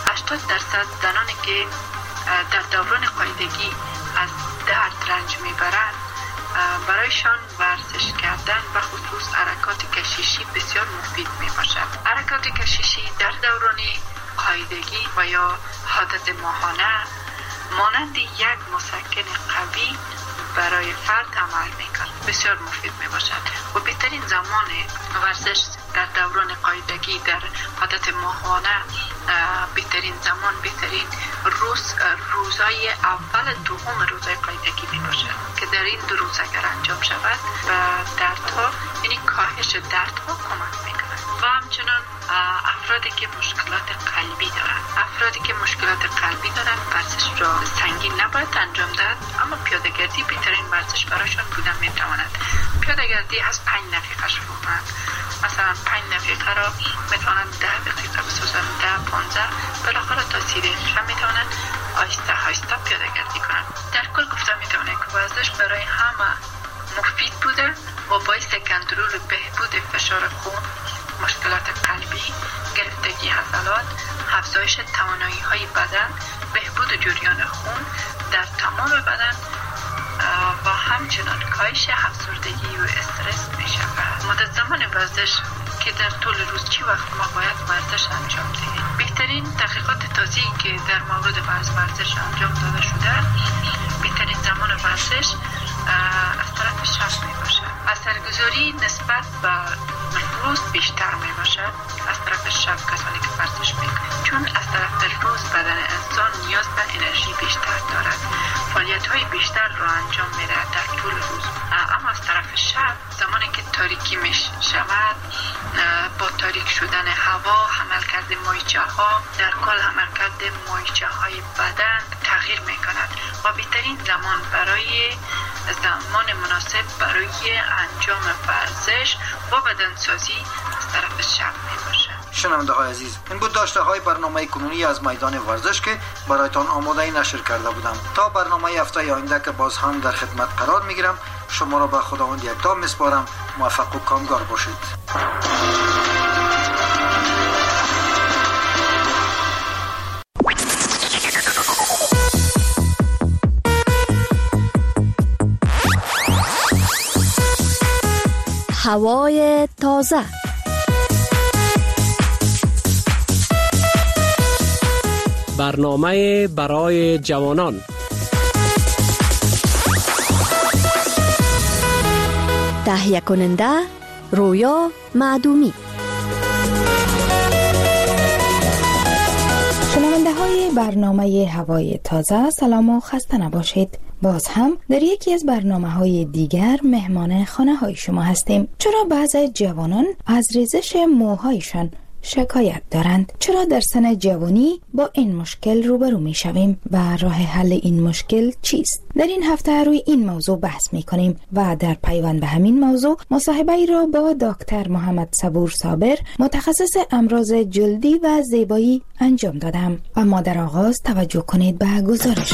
80% زنانی که در دوران قاعدگی از درد رنج می برند برایشان ورزش کردن و خصوص حرکات کششی بسیار مفید می باشد. حرکات کششی در دوران قاعدگی و یا عادت ماهانه مانند یک مسکن قوی برای فرد عمل میکنه، بسیار مفید می باشد و بهترین زمان ورزش در دوران قاعدگی در عادت ماهانه بهترین زمان، بهترین روزای اول دوم روزای قاعدگی می باشد که در این 2 روز اگر انجام شود و دردها، یعنی کاهش دردها کمک میکنه. و همچنان افرادی که مشکلات قلبی دارند، ورزش را سنگین نباید انجام داد، اما پیاده‌گردی بهترین ورزش برایشان بودن میتواند. پیاده‌گردی از 5 دقیقه شروع کنند، مثلا 5 دقیقه را میتوانند 10 دقیقه بسازند، 10-15 بالاخره تا 30 دقیقه میتوانند آهسته پیاده‌گردی کنند. در کل گفتم میتوانند که ورزش برای همه مفید بوده و باعث کنترل بهبود فشار خون، مشکلات قلبی، گرفتگی عضلات، افزایش توانایی‌های بدن، بهبود جریان خون در تمام بدن و همچنان کاهش افسردگی و استرس می‌شود. مدت زمان ورزش که در طول روز چی وقت ما باید ورزش انجام دهیم؟ بهترین تحقیقات تازه‌ای که در مورد ورزش انجام داده شده، بهترین زمان ورزش از طرف شب میباشد. اثرگذاری نسبت به روز بیشتر میباشد از طرف شب کسانی که ورزش میکنند، چون از طرف روز بدن انسان نیاز به انرژی بیشتر دارد، فعالیت‌های بیشتر را انجام میدهد در طول روز. اما از طرف شب زمانی که تاریکی میشود، با تاریک شدن هوا، عملکرد مایچه‌ها، در کل عملکرد مایچه‌های بدن تغییر میکند و بهترین زمان مناسب برای انجام ورزش و بدنسازی از طرف شب میباشد. شنونده های عزیز، این بود داشته های برنامه کنونی از میدان ورزش که برایتان آماده نشر کرده بودم. تا برنامه هفته آینده که باز هم در خدمت قرار میگیرم، شما را به خداوند یکتا میسپارم. موفق و کامگار باشید. هوای تازه. برنامه برای جوانان. تهیه کننده رویا معدومی. شنونده های برنامه هوای تازه، سلام و خسته نباشید. باز هم در یکی از برنامه‌های دیگر مهمان خانه های شما هستیم. چرا بعضی جوانان از ریزش موهایشان شکایت دارند؟ چرا در سن جوانی با این مشکل روبرو می شویم و راه حل این مشکل چیست؟ در این هفته روی این موضوع بحث می کنیم و در پیوند به همین موضوع مصاحبه ای را با دکتر محمد صبور صابر، متخصص امراض جلدی و زیبایی انجام دادم. اما در آغاز توجه کنید به گزارش.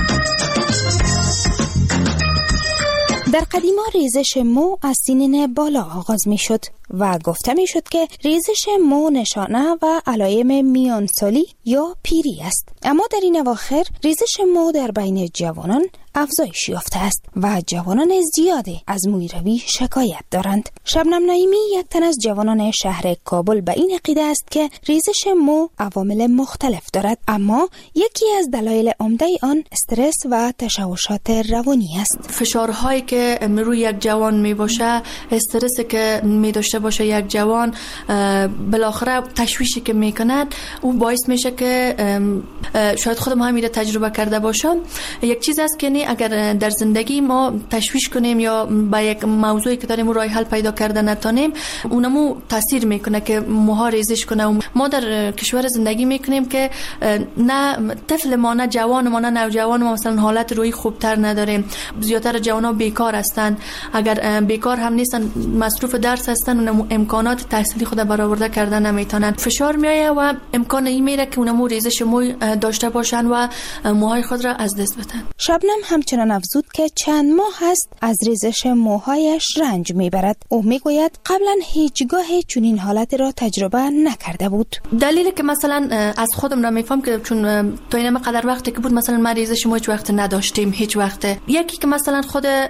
در قدیما ریزش مو از سنین بالا آغاز می شد و گفته می شد که ریزش مو نشانه و علائم میانسالی یا پیری است. اما در این اواخر ریزش مو در بین جوانان افزایش یافته است و جوانان زیادی از مویروی شکایت دارند. شبنم نعیمی، یک تن از جوانان شهر کابل، به این عقیده است که ریزش مو عوامل مختلف دارد، اما یکی از دلایل عمده آن استرس و تشوشات روانی است. فشارهایی که روی یک جوان می باشه، استرسی که می داشته باشه یک جوان، بالاخره تشویشی که می کند، او باعث میشه که شاید خودم همین تجربه کرده باشم. یک چیز است که اگر در زندگی ما تشویش کنیم یا با یک موضوعی که داریم راه حل پیدا کرده نتونیم، اونمو تاثیر میکنه که موها ریزش کنه. ما در کشور زندگی میکنیم که نه طفل ما، نه جوان ما، نه نوجوان ما مثلا حالت روحی خوبتر نداریم. زیادتر جوانا بیکار هستن، اگر بیکار هم نیستن مصروف درس هستن، اونم امکانات تحصیلی خود برآورده کردن نمیتونن. فشار میایه و امکان این میره که اونمو ریزش موی داشته باشن و موهای خود را از دست بدن. شبنم همچنان افزود که چند ماه هست از ریزش موهایش رنج میبرد. او میگوید قبلا هیچگاه چنین حالتی را تجربه نکرده بود. دلیلی که مثلا از خودم را میفهم که چون تا این قدر وقتی که بود مثلا من ریزش مو هیچ وقت نداشتیم، هیچ وقت. یکی که مثلا خود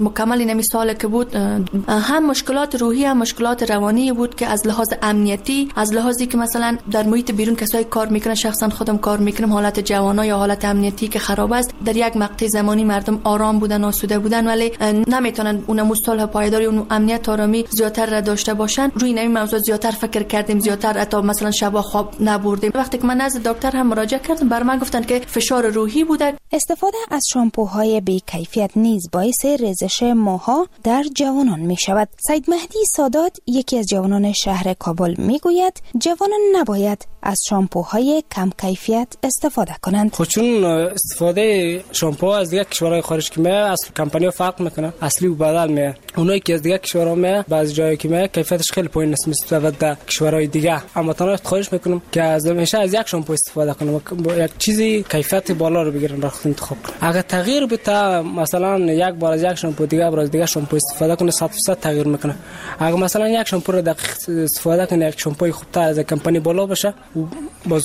مکمل نمی سال که بود هم مشکلات روحی هم مشکلات روانی بود که از لحاظ امنیتی، از لحاظی که مثلا در محیط بیرون کسایی کار میکنن، شخصا خودم کار میکنم، حالت جوانا یا حالت امنیتی که خراب است، در یک مقطع زمانی مردم آرام بودن، آسوده بودن، ولی نمیتونن اون مصالح پایداری اون امنیت آرامی زیاتر را داشته باشن. روی این موضوع زیاتر فکر کردیم، زیاتر حتی مثلا شب خواب نبردیم. وقتی که من نزد دکتر هم مراجعه کردم، بر من گفتن که فشار روحی بوده. استفاده از شامپوهای بی کیفیت نیز باعث ریزش موها در جوانان می شود. سید مهدی سادات، یکی از جوانان شهر کابل، می گوید جوانان نباید از شامپوهای کم کیفیت استفاده کنند. خود چون استفاده شامپو از دیگه کشورهای خارج که میاد، اصل کمپانی فرق میکنه، اصلی و بدل میاد. اونایی که از دیگه کشورها میاد، بعضی جایی که میاد کیفیتش خیلی پایین است نسبت به کشورهای دیگه. اما تنها خواهش میکنم که از همیشه از یک شامپو استفاده کنم، یک چیزی کیفیت بالا رو بگیرن، راه انتخاب کنن. اگه تغییر بده، مثلا یک بار از یک شامپو دیگه بار از دیگه شامپو استفاده کنه، 100% تغییر میکنه. اگه مثلا یک شامپو رو دقیق استفاده کنه، یک شامپوی خوبتر از کمپانی بالا باشه، باز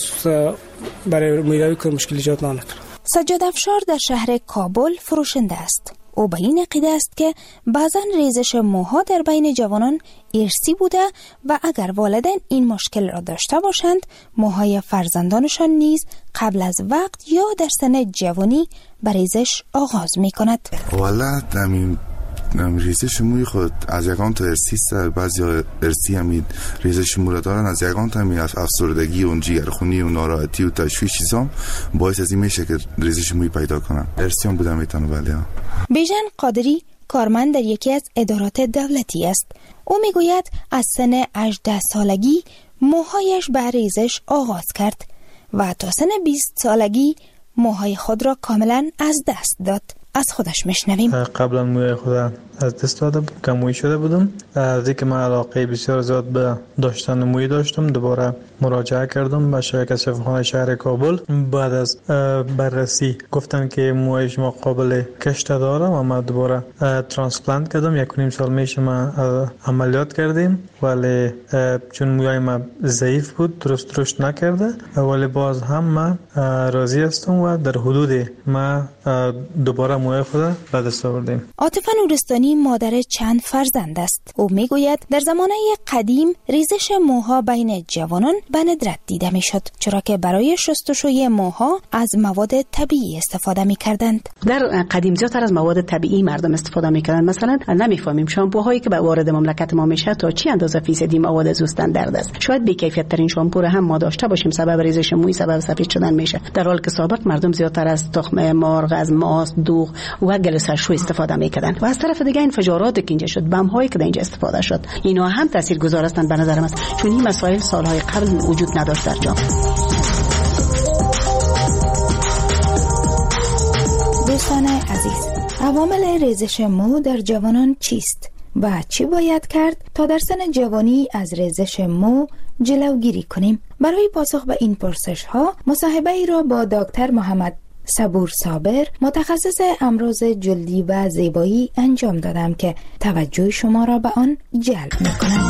برای میروی که مشکل ایجاد نکنه. سجاد افشار در شهر کابل فروشنده است. او به این عقیده است که بعضا ریزش موها در بین جوانان ارثی بوده و اگر والدین این مشکل را داشته باشند، موهای فرزندانشان نیز قبل از وقت یا در سن جوانی به ریزش آغاز می کند. والا همین ریزش موی خود از یکان تا ارثی است، بعضی ارثی همین ریزش مو را دارن، از یکان تا همین افسردگی و جگرخونی و ناراحتی و تشویش چیزام باعث از این میشه که ریزش موی پیدا کنن. ارثی هم بودن میتونه. ولی بیژن قادری کارمند در یکی از ادارات دولتی است. او میگوید از سن 18 سالگی موهایش به ریزش آغاز کرد و تا سن 20 سالگی موهای خود را کاملا از دست داد. از خودش میشنویم. قبلا موی خودم از دست داده بود، کموی شده بودم. از اینکه من علاقه بسیار زیاد به داشتن موی داشتم، دوباره مراجعه کردم به شرکت شفاخانه شهر کابل. بعد از بررسی گفتن که موی شما قابل کشت داره و من دوباره ترانسپلانت کردم. 1.5 سال میشه من عملیات کردیم، ولی چون موی من ضعیف بود، درست رشد نکرده، ولی باز هم من راضی هستم و در حدود من دوباره موی خود به دست آوردیم. عاطفه نورستانی مادر چند فرزند است. او میگوید در زمانه قدیم ریزش موها بین جوانان به ندرت دیده میشد، چرا که برای شستشوی موها از مواد طبیعی استفاده میکردند. در قدیم زیادتر از مواد طبیعی مردم استفاده میکردند. مثلا نمیفهمیم شامپوهایی که به وارد مملکت ما میشه تا چی اندازه فیصدی مواد زوستندرد است. شاید بی کیفیت ترین شامپو را هم ما داشته باشیم، سبب ریزش موی، سبب سفید شدن میشه، در حالی که سابق مردم زیادتر از تخم مرغ، از ماست، دوغ و گلوسرشو استفاده میکردن. و از طرف دیگه انفجارات که اینجا شد، بم هایی که اینجا استفاده شد، اینا هم تاثیرگذار هستند به نظر من، چون این مسائل سالهای قبل وجود نداشت در جامعه. دوستان عزیز، عوامل ریزش مو در جوانان چیست و چی باید کرد تا در سن جوانی از ریزش مو جلوگیری کنیم؟ برای پاسخ به این پرسش ها مصاحبه ای را با دکتر محمد صبور صابر، متخصص امراض جلدی و زیبایی انجام دادم که توجه شما را به آن جلب می‌کند.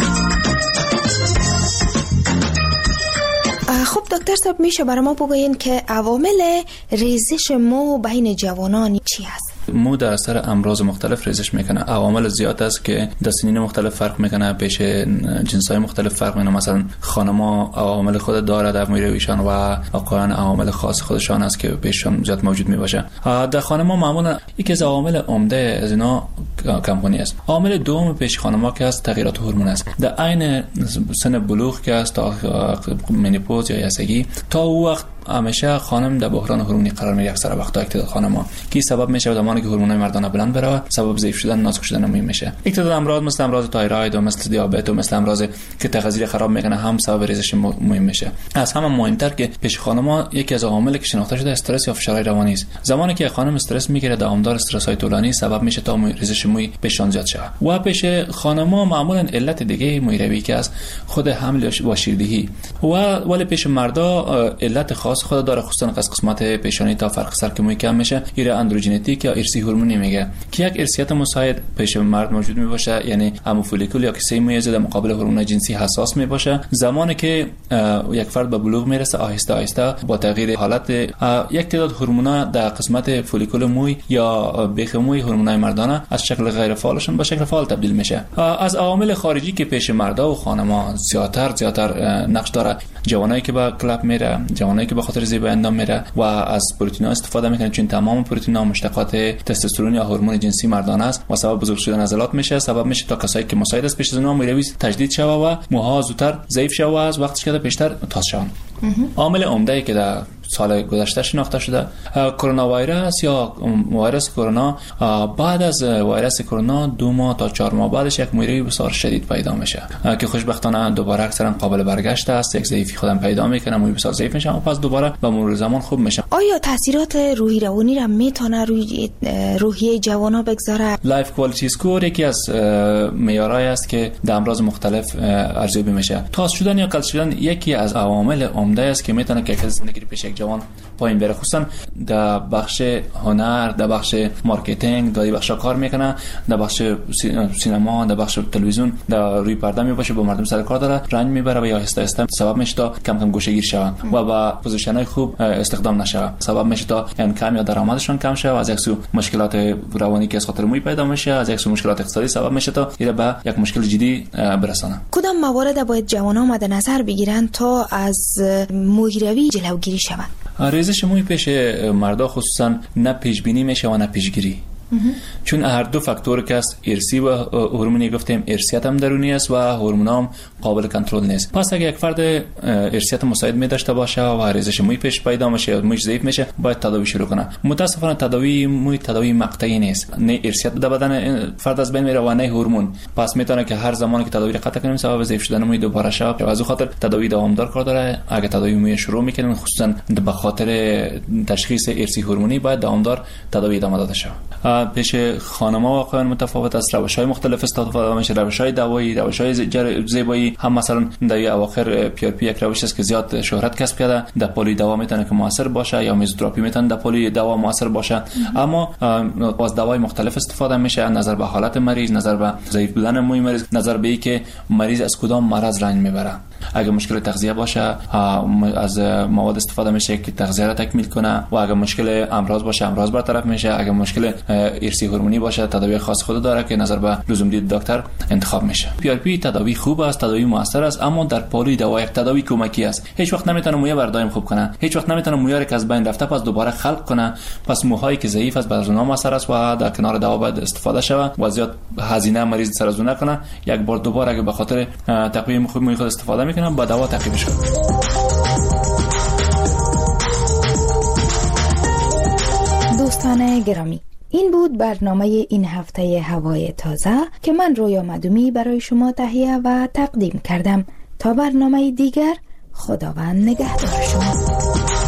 خب دکتر صاحب، میشه برای ما بگوین که عوامل ریزش مو بین جوانان چی است؟ مو در اثر امراض مختلف ریزش میکنه. عوامل زیاد است که در سنین مختلف فرق میکنه، پیش جنسای مختلف فرق میکنه. مثلا خانم‌ها عوامل خود داره در موی رویشان و آقایان عوامل خاص خودشان است که پیششان زیاد موجود میباشه. در خانم‌ها معمولا یکی از عوامل عمده از اینا کمخونی است. عامل دوم پیش خانم‌ها که است تغییرات هورمون است. در عین سن بلوغ که است تا منوپوز یا یسگی، تا او وقت همیشه خانم در بحران هورمونی قرار میگیره. اکثر وقتا اکتداد خانم‌ها که سبب میشه زمانی که هورمونای مردانه بلند بره، سبب ضعیف شدن، نازک شدن موی میشه. اکتداد امراض مثل امراض تایروید و مثل دیابت و مثل امراض که تغذیه خراب میکنه هم سبب ریزش موی میشه. از همه مهمتر که پیش خانم‌ها یکی از عواملی که شناخته شده استرس یا فشار روانی است. زمانی که خانم استرس میگیره، دوامدار استرس‌های طولانی سبب میشه تا ریزش موی پیشان زیاد شه. و پیش خانم‌ها معمولا علت دیگه موی روی که از خود حمل با شیردهی ولی پیش مردا علت خاص خود داره، خصوصا قسمت پیشانی تا فرق سر که محکم میشه، ایره اندروژنتیک یا ارثی هورمونی میگه که یک ارثیت مساعد پیش مرد موجود میباشه، یعنی همو فولیکول یا کیسه مویزه در مقابل هورمون جنسی حساس میباشه. زمانی که یک فرد به بلوغ میرسه آهسته آهسته با تغییر حالت یک تعداد هورمونا در قسمت فولیکول موی یا بیخ موی هورمونای مردانه از شکل غیر فعالشون به شکل فعال تبدیل میشه. از عوامل خارجی که پیش مردا و خانما زیادتر نقش داره، جوانایی که به کلاب میره، جوانایی که به خاطر زیبایی اندام میره و از پروتئین‌ها استفاده میکنه، چون تمام پروتئین‌ها مشتقات تستوسترون یا هورمون جنسی مردانه است و سبب بزرگ شدن عضلات میشه، سبب میشه تا کسایی که مساعد است پیش از اونها مویروی تجدید شوه و موها زودتر ضعیف شوه و از وقتش که بیشتر تاز شوند. عامل عمده که در سال گذشته شناخته شده کرونا ویروس یا ویروس کرونا، بعد از ویروس کرونا 2 ماه تا 4 ماه بعدش یک مویروی بسیار شدید پیدا میشه که خوشبختانه دوباره اکثرا قابل برگشت است، یک ضعیفی خودم پیدا میکنه، موی بسیار ضعیف میشه و پس دوباره به مرور زمان خوب میشه. آیا تاثیرات روحی روانی را میتونه روی روحیه جوانا بگذاره؟ لایف کوالیتی اسکور یکی از معیارهایی است که در امراض مختلف ارزیابی میشه. تاز شدن یا کل شدن یکی از عوامل عمده است که میتونه کیفیت زندگی پیش یک جوان پایین بره، خصوصا در بخش هنر، در بخش مارکتینگ، در بخش کار میکنه، در بخش سینما، در بخش تلویزیون، در روی پرده میباشه، با مردم سر کار داره، رنج میبره و یا آهسته آهسته سبب میشه تا کم کم گوشه‌گیر شوند و با پوزیشن‌های خوب استخدام نشه، سبب میشه تا کم یا درآمدشون کم شه و از یک سو مشکلات روانی که از خاطر موی پیدا میشه، از یک سو مشکلات اقتصادی سبب میشه تا اینا به یک مشکل جدی برسانه. کدام موارد باید جوانان مد نظر بگیرن تا از مویروی جلوگیری شوند؟ ریزش موی پیش مردا خصوصا نه پیش بینی میشه و نه پیشگیری، چون هر دو فاکتور که است، ارثی و هورمونی گفتیم، ارثیت هم درونی است و هورمون هم قابل کنترل نیست. پس اگه یک فرد ارثیت مساعد می داشته باشه و ریزش موی پیش پیدا میشه یا موی ضعیف میشه، باید تداوی شروع کنه. متاسفانه تداوی موی تداوی مقطعی نیست، نه ارثیت در بدن فرد از بین میره و نه هورمون، پس میتونه که هر زمانی که تداوی قطع کنیم سبب ضعیف شدن موی دوباره شه. از اون خاطر تداوی دوامدار کار داره. اگه تداوی موی شروع میکنیم خصوصا به خاطر تشخیص ارثی هورمونی، باید دوامدار تداوی ادامه داده شه. پیش خانم‌ها واقعا متفاوت است، روش‌های مختلف استفاده میشه، روش‌های دوایی، روش‌های زیبایی. هم مثلا در اواخر PRP یک روش است که زیاد شهرت کسب کرده، در پولی دوا میتونه که موثر باشه یا میزوتراپی میتونه در پولی دوا موثر باشه، اما از دوای مختلف استفاده میشه، نظر به حالت مریض، نظر به ضعیف بودن موی مریض، نظر به اینکه مریض از کدام مرض رنج میبره. اگه مشکل تغذیه باشه از مواد استفاده میشه که تغذیه را تکمیل کنه و اگه مشکل امراض باشه امراض برطرف میشه. اگه مشکل ارثی هورمونی باشه تداوی خاص خود داره که نظر به لزوم دید دکتر انتخاب میشه. PRP تداوی خوب است، تداوی موثر است، اما در پولی دوا یک تداوی کمکی است. هیچ وقت نمیتونه موی بردایم خوب کنه، هیچ وقت نمیتونه موی را که از بین رفته پس دوباره خلق کنه. پس موهایی که ضعیف است بر اونها موثر است و در کنار دوا باید استفاده شود و زیاد هزینه مریض سر از اون نکنه. یک بار دوباره اگه به خاطر تقویم خوب موی خود استفاده میکنه با دوا تعقیبش کنه. دوستان گرامی، این بود برنامه این هفته هوای تازه که من رویا مدومی برای شما تهیه و تقدیم کردم. تا برنامه دیگر، خداوند نگهدار شما.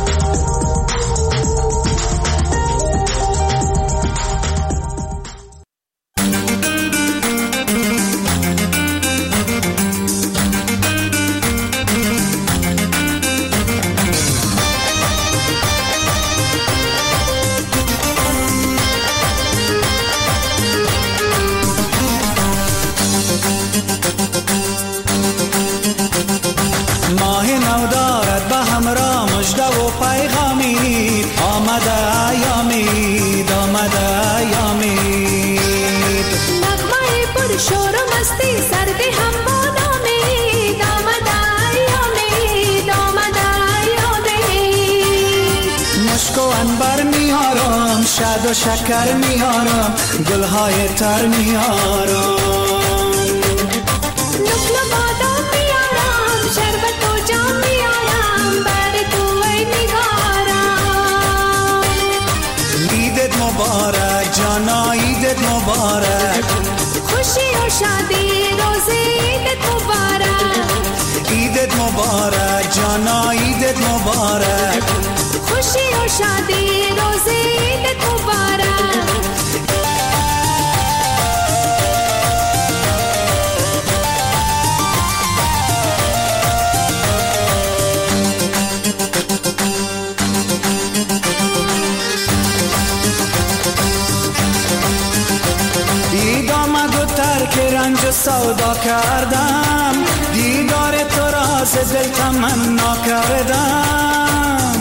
شاد و شکر میارم، گلهای تر میارم، نقل بادام میارم، شربت و جام میارم، بر تو ای نگارم. عیدت مبارک جانا، عیدت مبارک، خوشی و شادی روز عیدت مبارک. عیدت مبارک جانا، عیدت مبارک، خوشی و شادی روز عیدت مبارک. سودا کردم، دیدار تو را ز دل تمنا کردم.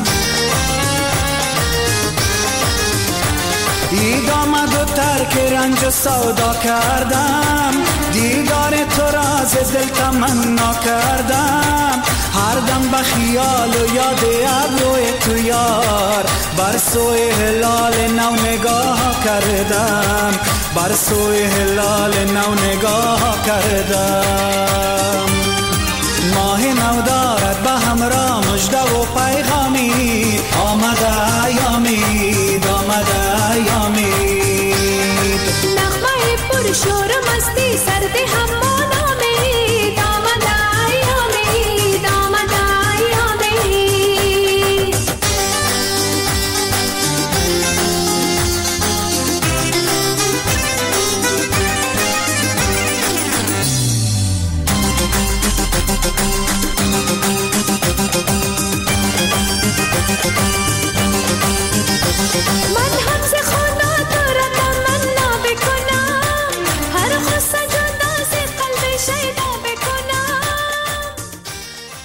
عید آمد و ترک رنج و سودا کردم، دیدار تو را ز دل تمنا کردم. هر دم به خیال و یاد ابروی تو یار، بر سوی هلال نو نگاه کردم، بر سوی هلال نو نگاه کردم. ماه نو دارد به همراه مژده و پیغامی، آمده ایامید، آمده ایامید. نغمه پر شور مستی سرد هم